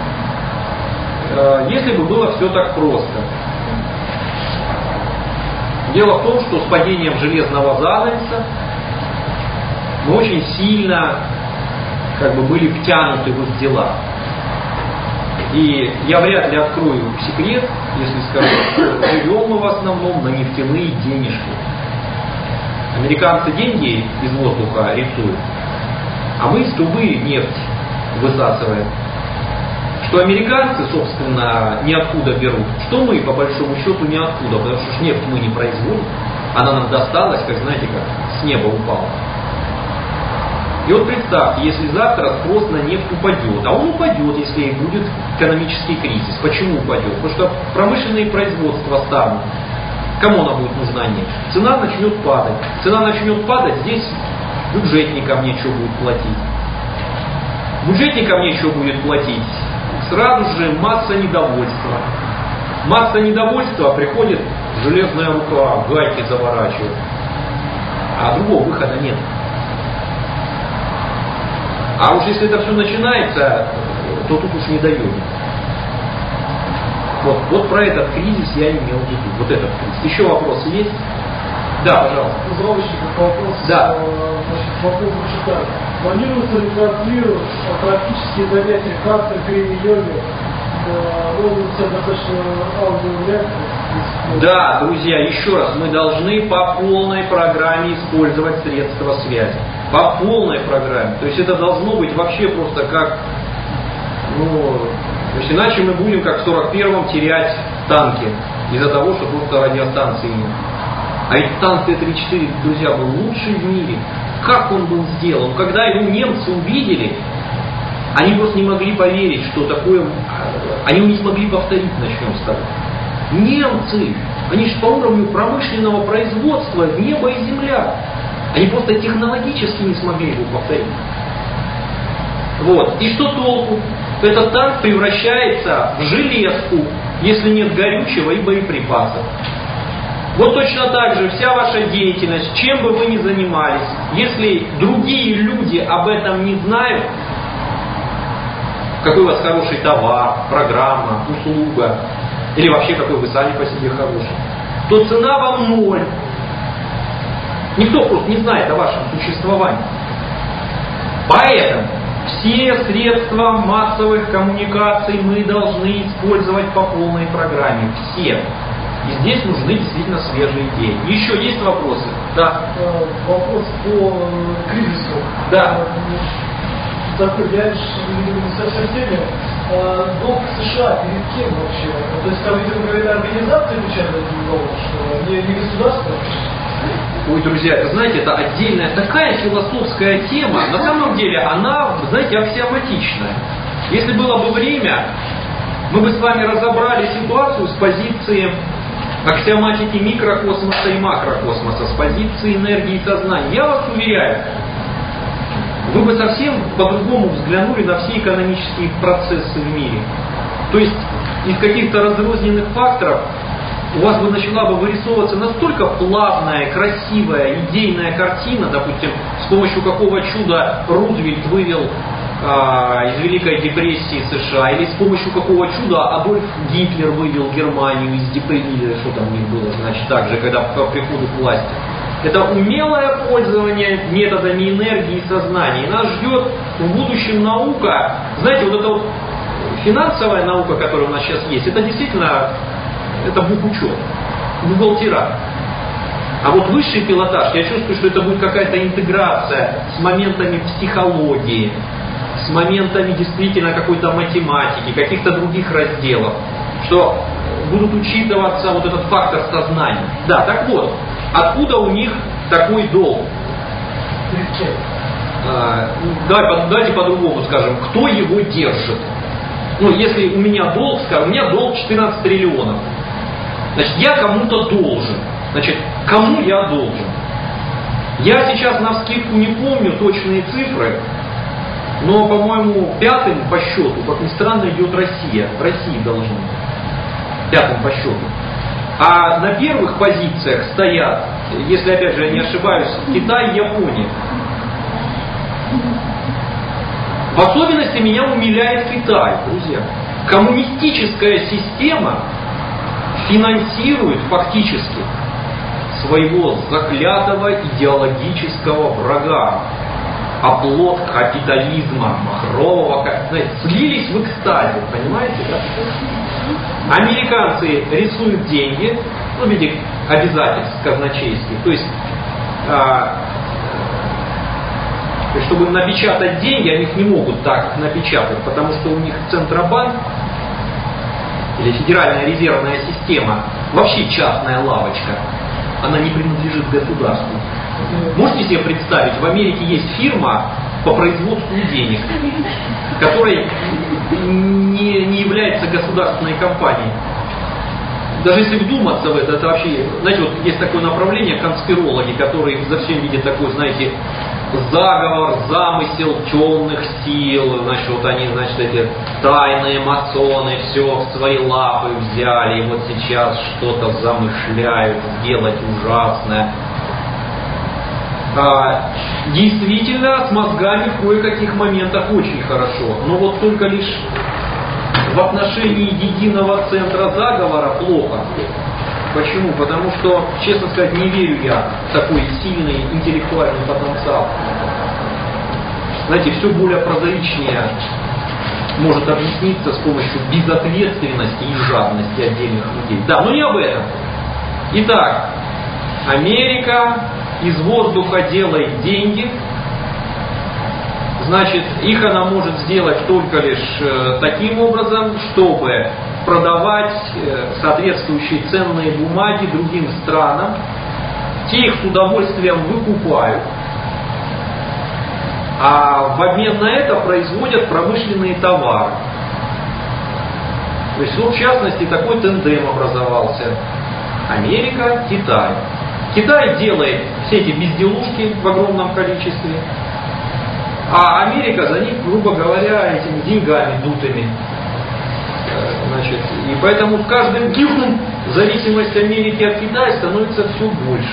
если бы было все так просто. Дело в том, что с падением железного занавеса мы очень сильно как бы были втянуты в их дела. И я вряд ли открою секрет, если скажу, что живем мы в основном на нефтяные денежки. Американцы деньги из воздуха рисуют, а мы из трубы нефть высасываем. Что американцы, собственно, ниоткуда берут, что мы, по большому счету, ниоткуда, потому что нефть мы не производим, она нам досталась, как знаете, как с неба упала. И вот представьте, если завтра спрос на нефть упадет, а он упадет, если будет экономический кризис. Почему упадет? Потому что промышленные производства станут. Кому она будет нужна нефть? Цена начнет падать. Цена начнет падать, здесь бюджетникам нечего будет платить. Бюджетникам нечего будет платить. Сразу же масса недовольства. Масса недовольства, приходит железная рука, гайки заворачивает. А другого выхода нет. А уж если это все начинается, то тут уж не даем. Вот, вот про этот кризис я имел в виду. Вот этот кризис. Еще вопросы есть? Да, пожалуйста. Вопрос. Да. Значит, вопрос зачитаю. Планируется ли транслировать практические занятия карты креми-йоги? Ну, достаточно аудиоверсии. Да, друзья, еще раз, мы должны по полной программе использовать средства связи. По полной программе. То есть это должно быть вообще просто как, ну, то есть иначе мы будем как в сорок первом терять танки из-за того, что просто радиостанции нет. А ведь танк Т тридцать четыре, друзья, был лучший в мире. Как он был сделан? Когда его немцы увидели, они просто не могли поверить, что такое... Они его не смогли повторить, начнем с того. Немцы, они же по уровню промышленного производства небо и земля. Они просто технологически не смогли его повторить. Вот. И что толку? Этот танк превращается в железку, если нет горючего и боеприпасов. Вот точно так же вся ваша деятельность, чем бы вы ни занимались, если другие люди об этом не знают, какой у вас хороший товар, программа, услуга, или вообще какой вы сами по себе хороший, то цена вам ноль. Никто просто не знает о вашем существовании. Поэтому все средства массовых коммуникаций мы должны использовать по полной программе. Все. И здесь нужны действительно свежие идеи. Еще есть вопросы? Да. Вопрос по кризису. Да. Такой, я не совсем в теме. Долг США перед кем вообще? То есть там, видимо, какая-то организация отвечает за этот долг, что не, не государство? Ой, друзья, это, знаете, это отдельная такая философская тема. На самом деле она, знаете, аксиоматичная. Если было бы время, мы бы с вами разобрали ситуацию с позиции аксиоматики микрокосмоса и макрокосмоса, с позиции энергии и сознания. Я вас уверяю, вы бы совсем по-другому взглянули на все экономические процессы в мире. То есть из каких-то разрозненных факторов у вас бы начала бы вырисовываться настолько плавная, красивая, идейная картина, допустим, с помощью какого чуда Рузвельт вывел а, из Великой депрессии США, или с помощью какого чуда Адольф Гитлер вывел Германию из депрессии, что там у них было, значит, так же, когда по приходу к власти. Это умелое пользование методами энергии и сознания. И нас ждет в будущем наука. Знаете, вот эта вот финансовая наука, которая у нас сейчас есть, это действительно, это бухучет, бухгалтера. А вот высший пилотаж, я чувствую, что это будет какая-то интеграция с моментами психологии, с моментами действительно какой-то математики, каких-то других разделов, что будут учитываться вот этот фактор сознания. Да, так вот, откуда у них такой долг? А, давай, давайте по-другому скажем, кто его держит? Ну, если у меня долг, скажем, у меня долг четырнадцать триллионов, значит, я кому-то должен. Значит, кому я должен? Я сейчас навскидку не помню точные цифры, но, по-моему, пятым по счету, как ни странно, идет Россия. В России должны. Пятым по счету. А на первых позициях стоят, если опять же я не ошибаюсь, Китай и Япония. В особенности меня умиляет Китай, друзья. коммунистическая система финансирует фактически своего заклятого идеологического врага, оплот капитализма, махрового, знаете, слились в экстазе, понимаете, да? Американцы рисуют деньги, ну, в виде обязательств казначейских, то есть, а, то есть, чтобы напечатать деньги, они их не могут так напечатать, потому что у них Центробанк или Федеральная резервная система вообще частная лавочка, она не принадлежит государству. Можете себе представить, в Америке есть фирма по производству денег, которая не, не является государственной компанией. Даже если вдуматься в это, это вообще, знаете, вот есть такое направление конспирологи, которые за всем видят такой, знаете, заговор, замысел темных сил, значит, вот они, значит, эти тайные масоны все в свои лапы взяли, и вот сейчас что-то замышляют сделать ужасное. А, действительно, с мозгами в кое-каких моментах очень хорошо, но вот только лишь в отношении единого центра заговора плохо. Почему? Потому что, честно сказать, не верю я в такой сильный интеллектуальный потенциал. Знаете, все более прозаичнее может объясниться с помощью безответственности и жадности отдельных людей. Да, но не об этом. Итак, Америка из воздуха делает деньги. Значит, их она может сделать только лишь э, таким образом, чтобы продавать э, соответствующие ценные бумаги другим странам. Те их с удовольствием выкупают, а в обмен на это производят промышленные товары. То есть, вот, в частности, такой тандем образовался. Америка, Китай. Китай делает все эти безделушки в огромном количестве, а Америка за них, грубо говоря, этими деньгами дутыми. Значит, и поэтому с каждым днем зависимость Америки от Китая становится все больше.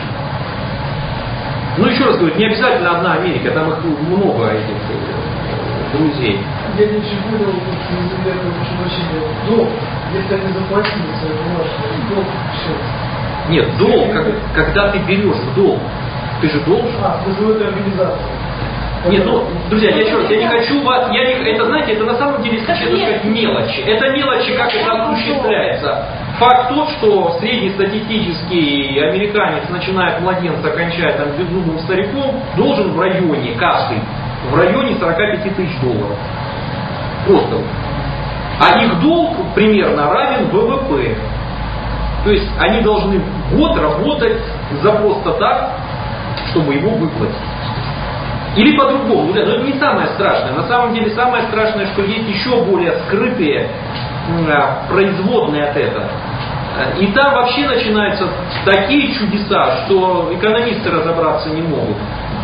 Ну, еще раз говорю, не обязательно одна Америка, там их много, этих друзей. Я не очень понял, что я прошу прощения, долг, если они заплатили свои бумажки, долг, все. Нет, долг, как, когда ты берешь в долг, ты же должен. А, вызывает организацию. Нет, ну, друзья, я еще раз, я не хочу вас, я не, это, знаете, это на самом деле, если честно сказать, мелочи. Это мелочи, как это осуществляется. Факт тот, что среднестатистический американец, начиная от младенца, кончая там беззубым стариком, должен в районе, каждый, в районе сорок пять тысяч долларов. Просто. А их долг примерно равен вэ вэ пэ. То есть они должны год работать за просто так, чтобы его выплатить. Или по-другому, но это не самое страшное. На самом деле самое страшное, что есть еще более скрытые производные от этого. И там вообще начинаются такие чудеса, что экономисты разобраться не могут.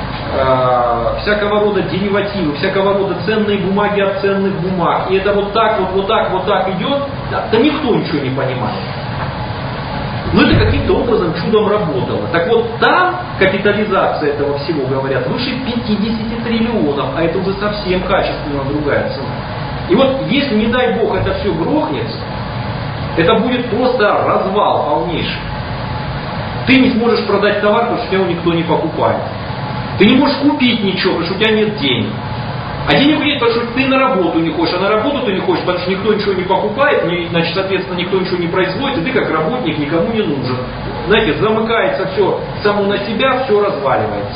Всякого рода деривативы, всякого рода ценные бумаги от ценных бумаг. И это вот так, вот, вот так, вот так идет, да, да никто ничего не понимает. Но это каким-то образом чудом работало. Так вот, там капитализация этого всего, говорят, выше пятьдесят триллионов, а это уже совсем качественно другая цена. И вот, если, не дай бог, это все грохнется, это будет просто развал полнейший. Ты не сможешь продать товар, потому что тебя никто не покупает. Ты не можешь купить ничего, потому что у тебя нет денег. А денег нет, потому что ты на работу не хочешь, а на работу ты не хочешь, потому что никто ничего не покупает, значит, соответственно, никто ничего не производит, и ты как работник никому не нужен. Знаете, замыкается все само на себя, все разваливается.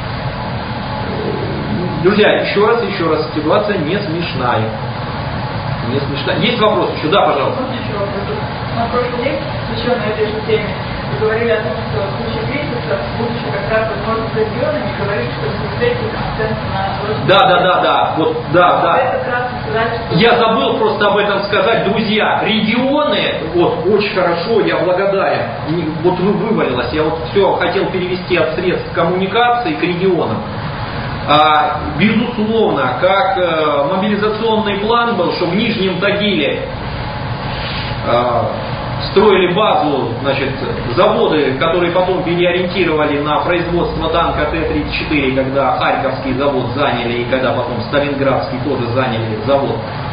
Друзья, еще раз, еще раз, ситуация не смешная. Не смешная. Есть вопрос еще? Да, пожалуйста. Можно еще вопрос? На прошлой лекции, еще на этой же теме, вы говорили о том, что в случае кризиса, будучи как раз возможно регионами, говорили, что средний акцент на рост. Да, да, да, да. Вот, да, да. Этот раз сказать, что... Я забыл просто об этом сказать, друзья. Регионы, вот, очень хорошо, я благодарен. Вот вы вывалилось, я вот все хотел перевести от средств коммуникации к регионам. А, безусловно, как э, мобилизационный план был, что в Нижнем Тагиле э, строили базу, значит, заводы, которые потом переориентировали на производство танка Т тридцать четыре, когда Харьковский завод заняли, и когда потом Сталинградский тоже заняли завод.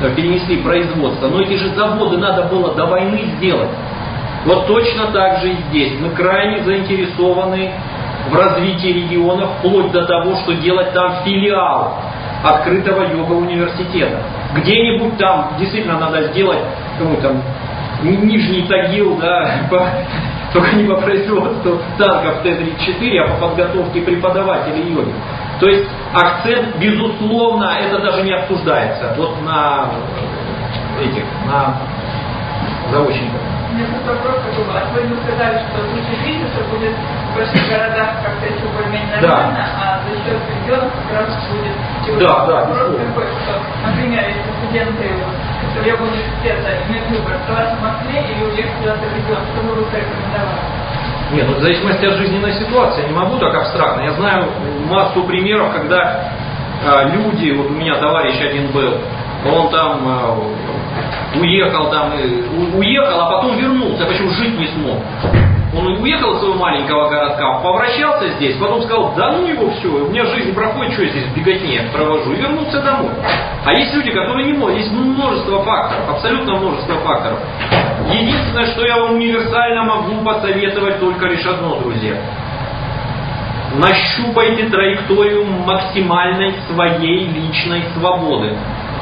перенесли производство, но эти же заводы надо было до войны сделать. Вот точно так же и здесь. Мы крайне заинтересованы в развитии регионов, вплоть до того, что делать там филиал открытого йога-университета. Где-нибудь там действительно надо сделать, ну, там, Нижний Тагил, да, по, только не по производству танков Т тридцать четыре, а по подготовке преподавателей йоги. То есть акцент, безусловно, это даже не обсуждается. Вот на этих, на заочниках. У меня тут вопрос такой был. Вы сказали, что в случае кризиса будет в больших городах как-то еще более-менее нормально, да. А за счет регионов как раз будет... Да, да. Вопрос такой, что, например, если студенты йога университета имеют выбор, оставаться в Москве или уехать куда-то в регион, что вы бы порекомендовали? Нет, ну в зависимости от жизненной ситуации, я не могу так абстрактно. Я знаю массу примеров, когда э, люди, вот у меня товарищ один был, он там э, уехал, там, э, у, уехал, а потом вернулся, почему жить не смог. Он уехал из своего маленького городка, повращался здесь, потом сказал, да ну его все, у меня жизнь проходит, что я здесь в беготне провожу, и вернулся домой. А есть люди, которые не могут, есть множество факторов, абсолютно множество факторов. Единственное, что я вам универсально могу посоветовать, только лишь одно, друзья. Нащупайте траекторию максимальной своей личной свободы.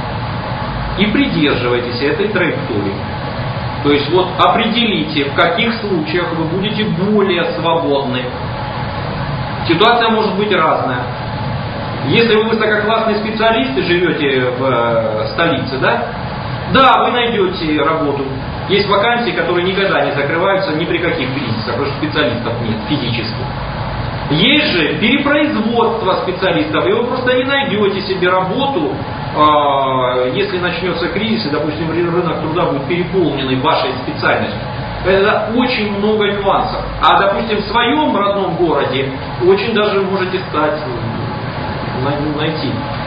И придерживайтесь этой траектории. То есть вот определите, в каких случаях вы будете более свободны. Ситуация может быть разная. Если вы высококлассный специалист и живете в э, столице, да, да, вы найдете работу. Есть вакансии, которые никогда не закрываются ни при каких кризисах, потому что специалистов нет физически. Есть же перепроизводство специалистов, и вы просто не найдете себе работу, если начнется кризис, и, допустим, рынок труда будет переполненный вашей специальностью. Это очень много нюансов. А, допустим, в своем родном городе очень даже можете стать, найти.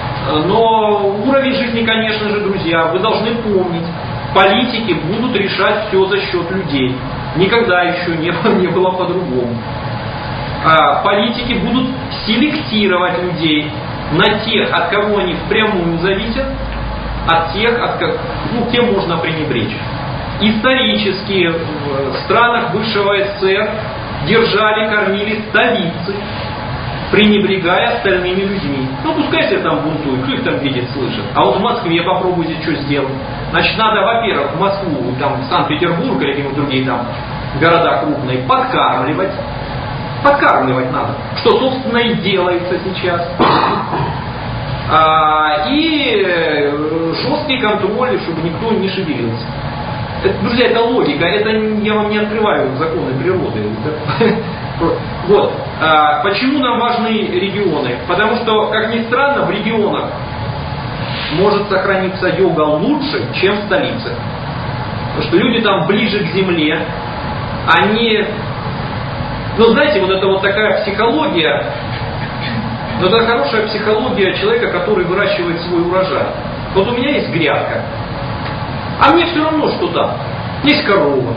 Но уровень жизни, конечно же, друзья, вы должны помнить, политики будут решать все за счет людей. Никогда еще не, не было по-другому. А, политики будут селектировать людей на тех, от кого они впрямую зависят, от тех, от как, ну, кем можно пренебречь. Исторически в странах бывшего СССР держали, кормили столицы, пренебрегая остальными людьми. Ну, пускай себе там бунтуют, кто их там видит, слышит. А вот в Москве попробуйте что сделать. Значит, надо, во-первых, в Москву, там, в Санкт-Петербург или какие-нибудь другие там города крупные подкармливать. Подкармливать надо. Что, собственно, и делается сейчас. А, и жесткий контроль, чтобы никто не шевелился. Это, друзья, это логика. Это я вам не открываю законы природы. Вот. А, почему нам важны регионы? Потому что, как ни странно, в регионах может сохраниться йога лучше, чем в столице. Потому что люди там ближе к земле, они... Ну, знаете, вот это вот такая психология, ну, это хорошая психология человека, который выращивает свой урожай. Вот у меня есть грядка, а мне все равно, что там. Есть корова.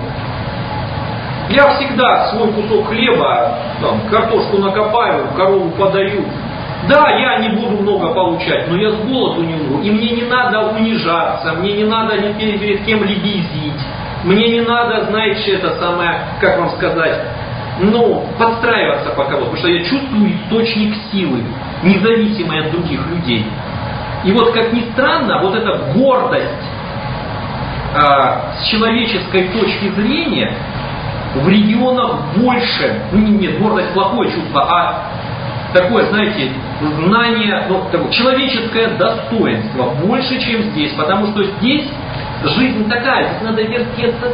Я всегда свой кусок хлеба, там, картошку накопаю, корову подаю. Да, я не буду много получать, но я с голоду не умру. И мне не надо унижаться, мне не надо ни перед, перед кем лебезить. Мне не надо, знаете, это самое, как вам сказать, ну, подстраиваться по кого-то, потому что я чувствую источник силы, независимый от других людей. И вот, как ни странно, вот эта гордость а, с человеческой точки зрения в регионах больше, ну нет, гордость плохое чувство, а такое, знаете, знание, ну, такое, человеческое достоинство больше, чем здесь, потому что здесь жизнь такая, здесь надо вертеться,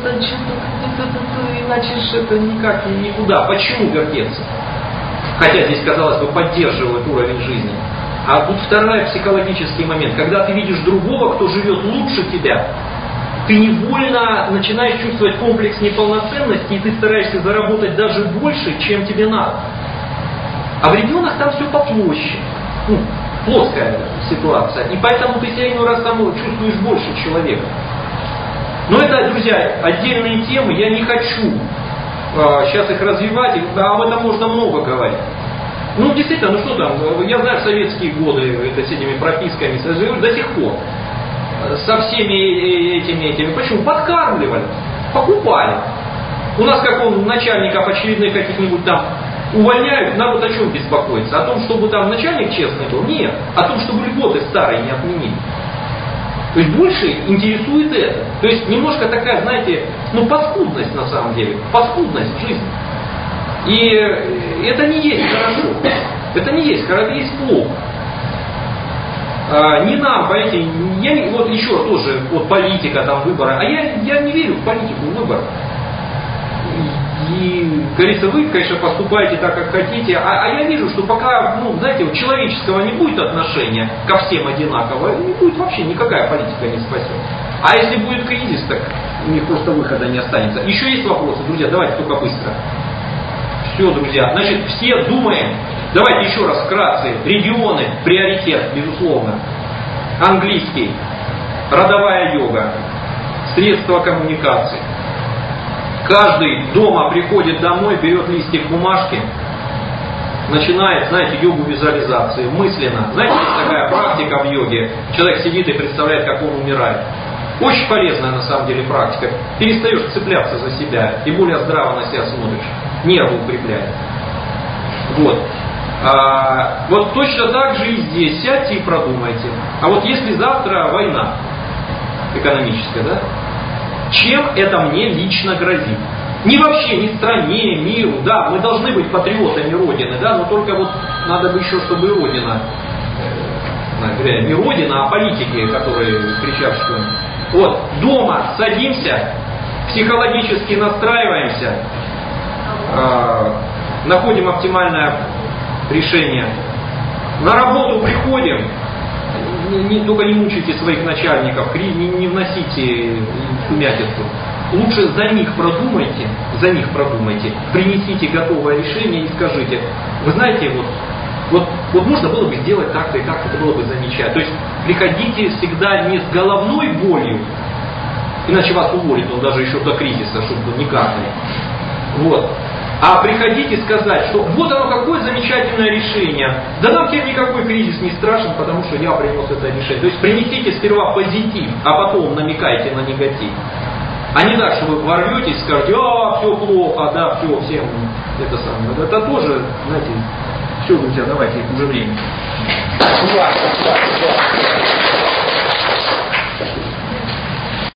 иначе же это никак никуда. Почему вертеться? Хотя здесь, казалось бы, поддерживают уровень жизни. А тут второй психологический момент. Когда ты видишь другого, кто живет лучше тебя, ты невольно начинаешь чувствовать комплекс неполноценности, и ты стараешься заработать даже больше, чем тебе надо. А в регионах там все попроще. Ну, плоская ситуация. И поэтому ты себя иной раз там чувствуешь больше человека. Но это, друзья, отдельные темы, я не хочу э, сейчас их развивать, а об этом можно много говорить. Ну, действительно, ну что там, я знаю, в советские годы это с этими прописками до сих пор. со всеми этими, этими. Почему? Подкармливали, покупали. У нас как он начальников очередных каких-нибудь там увольняют, народ о чем беспокоится? О том, чтобы там начальник честный был? Нет. О том, чтобы льготы старые не отменили. То есть больше интересует это. То есть немножко такая, знаете, ну паскудность на самом деле. Паскудность в жизни. И это не есть хорошо. Это не есть хорошо, это есть плохо. А, не нам, понимаете, я не, вот еще тоже, вот политика, там, выборы, а я, я не верю в политику, в выборы. И, говорится, вы, конечно, поступаете так, как хотите, а, а я вижу, что пока, ну, знаете, вот человеческого не будет отношения ко всем одинаково, не будет вообще, никакая политика не спасет. А если будет кризис, так у них просто выхода не останется. Еще есть вопросы, друзья, давайте только быстро. Все, друзья, значит, все думаем, давайте еще раз вкратце, регионы, приоритет, безусловно, английский, родовая йога, средства коммуникации. Каждый дома приходит домой, берет листик бумажки, начинает, знаете, йогу визуализации, мысленно. Знаете, есть такая практика в йоге. Человек сидит и представляет, как он умирает. Очень полезная на самом деле практика. Перестаешь цепляться за себя и более здраво на себя смотришь. Нервы укрепляет. Вот. А, вот точно так же и здесь. Сядьте и продумайте. А вот если завтра война экономическая, да? Чем это мне лично грозит? Не вообще, ни стране, миру, да, мы должны быть патриотами Родины, да, но только вот надо бы еще, чтобы и Родина, э, не Родина, а политики, которые кричат, что... Вот, дома садимся, психологически настраиваемся, э, находим оптимальное решение, на работу приходим, Не, не, только не мучайте своих начальников, не, не вносите сумятицу. Лучше за них продумайте, за них продумайте, принесите готовое решение и скажите, вы знаете, вот, вот, вот можно было бы сделать так-то и так-то, это было бы замечательно. То есть приходите всегда не с головной болью, иначе вас уволят, он даже еще до кризиса, чтобы не капали. Вот. А приходите сказать, что вот оно какое замечательное решение. Да нам теперь никакой кризис не страшен, потому что я принес это решение. То есть принесите сперва позитив, а потом намекайте на негатив. А не так, что вы ворветесь и скажете, а, все плохо, да, все, всем это самое. Это тоже, знаете, все, друзья, давайте, уже время.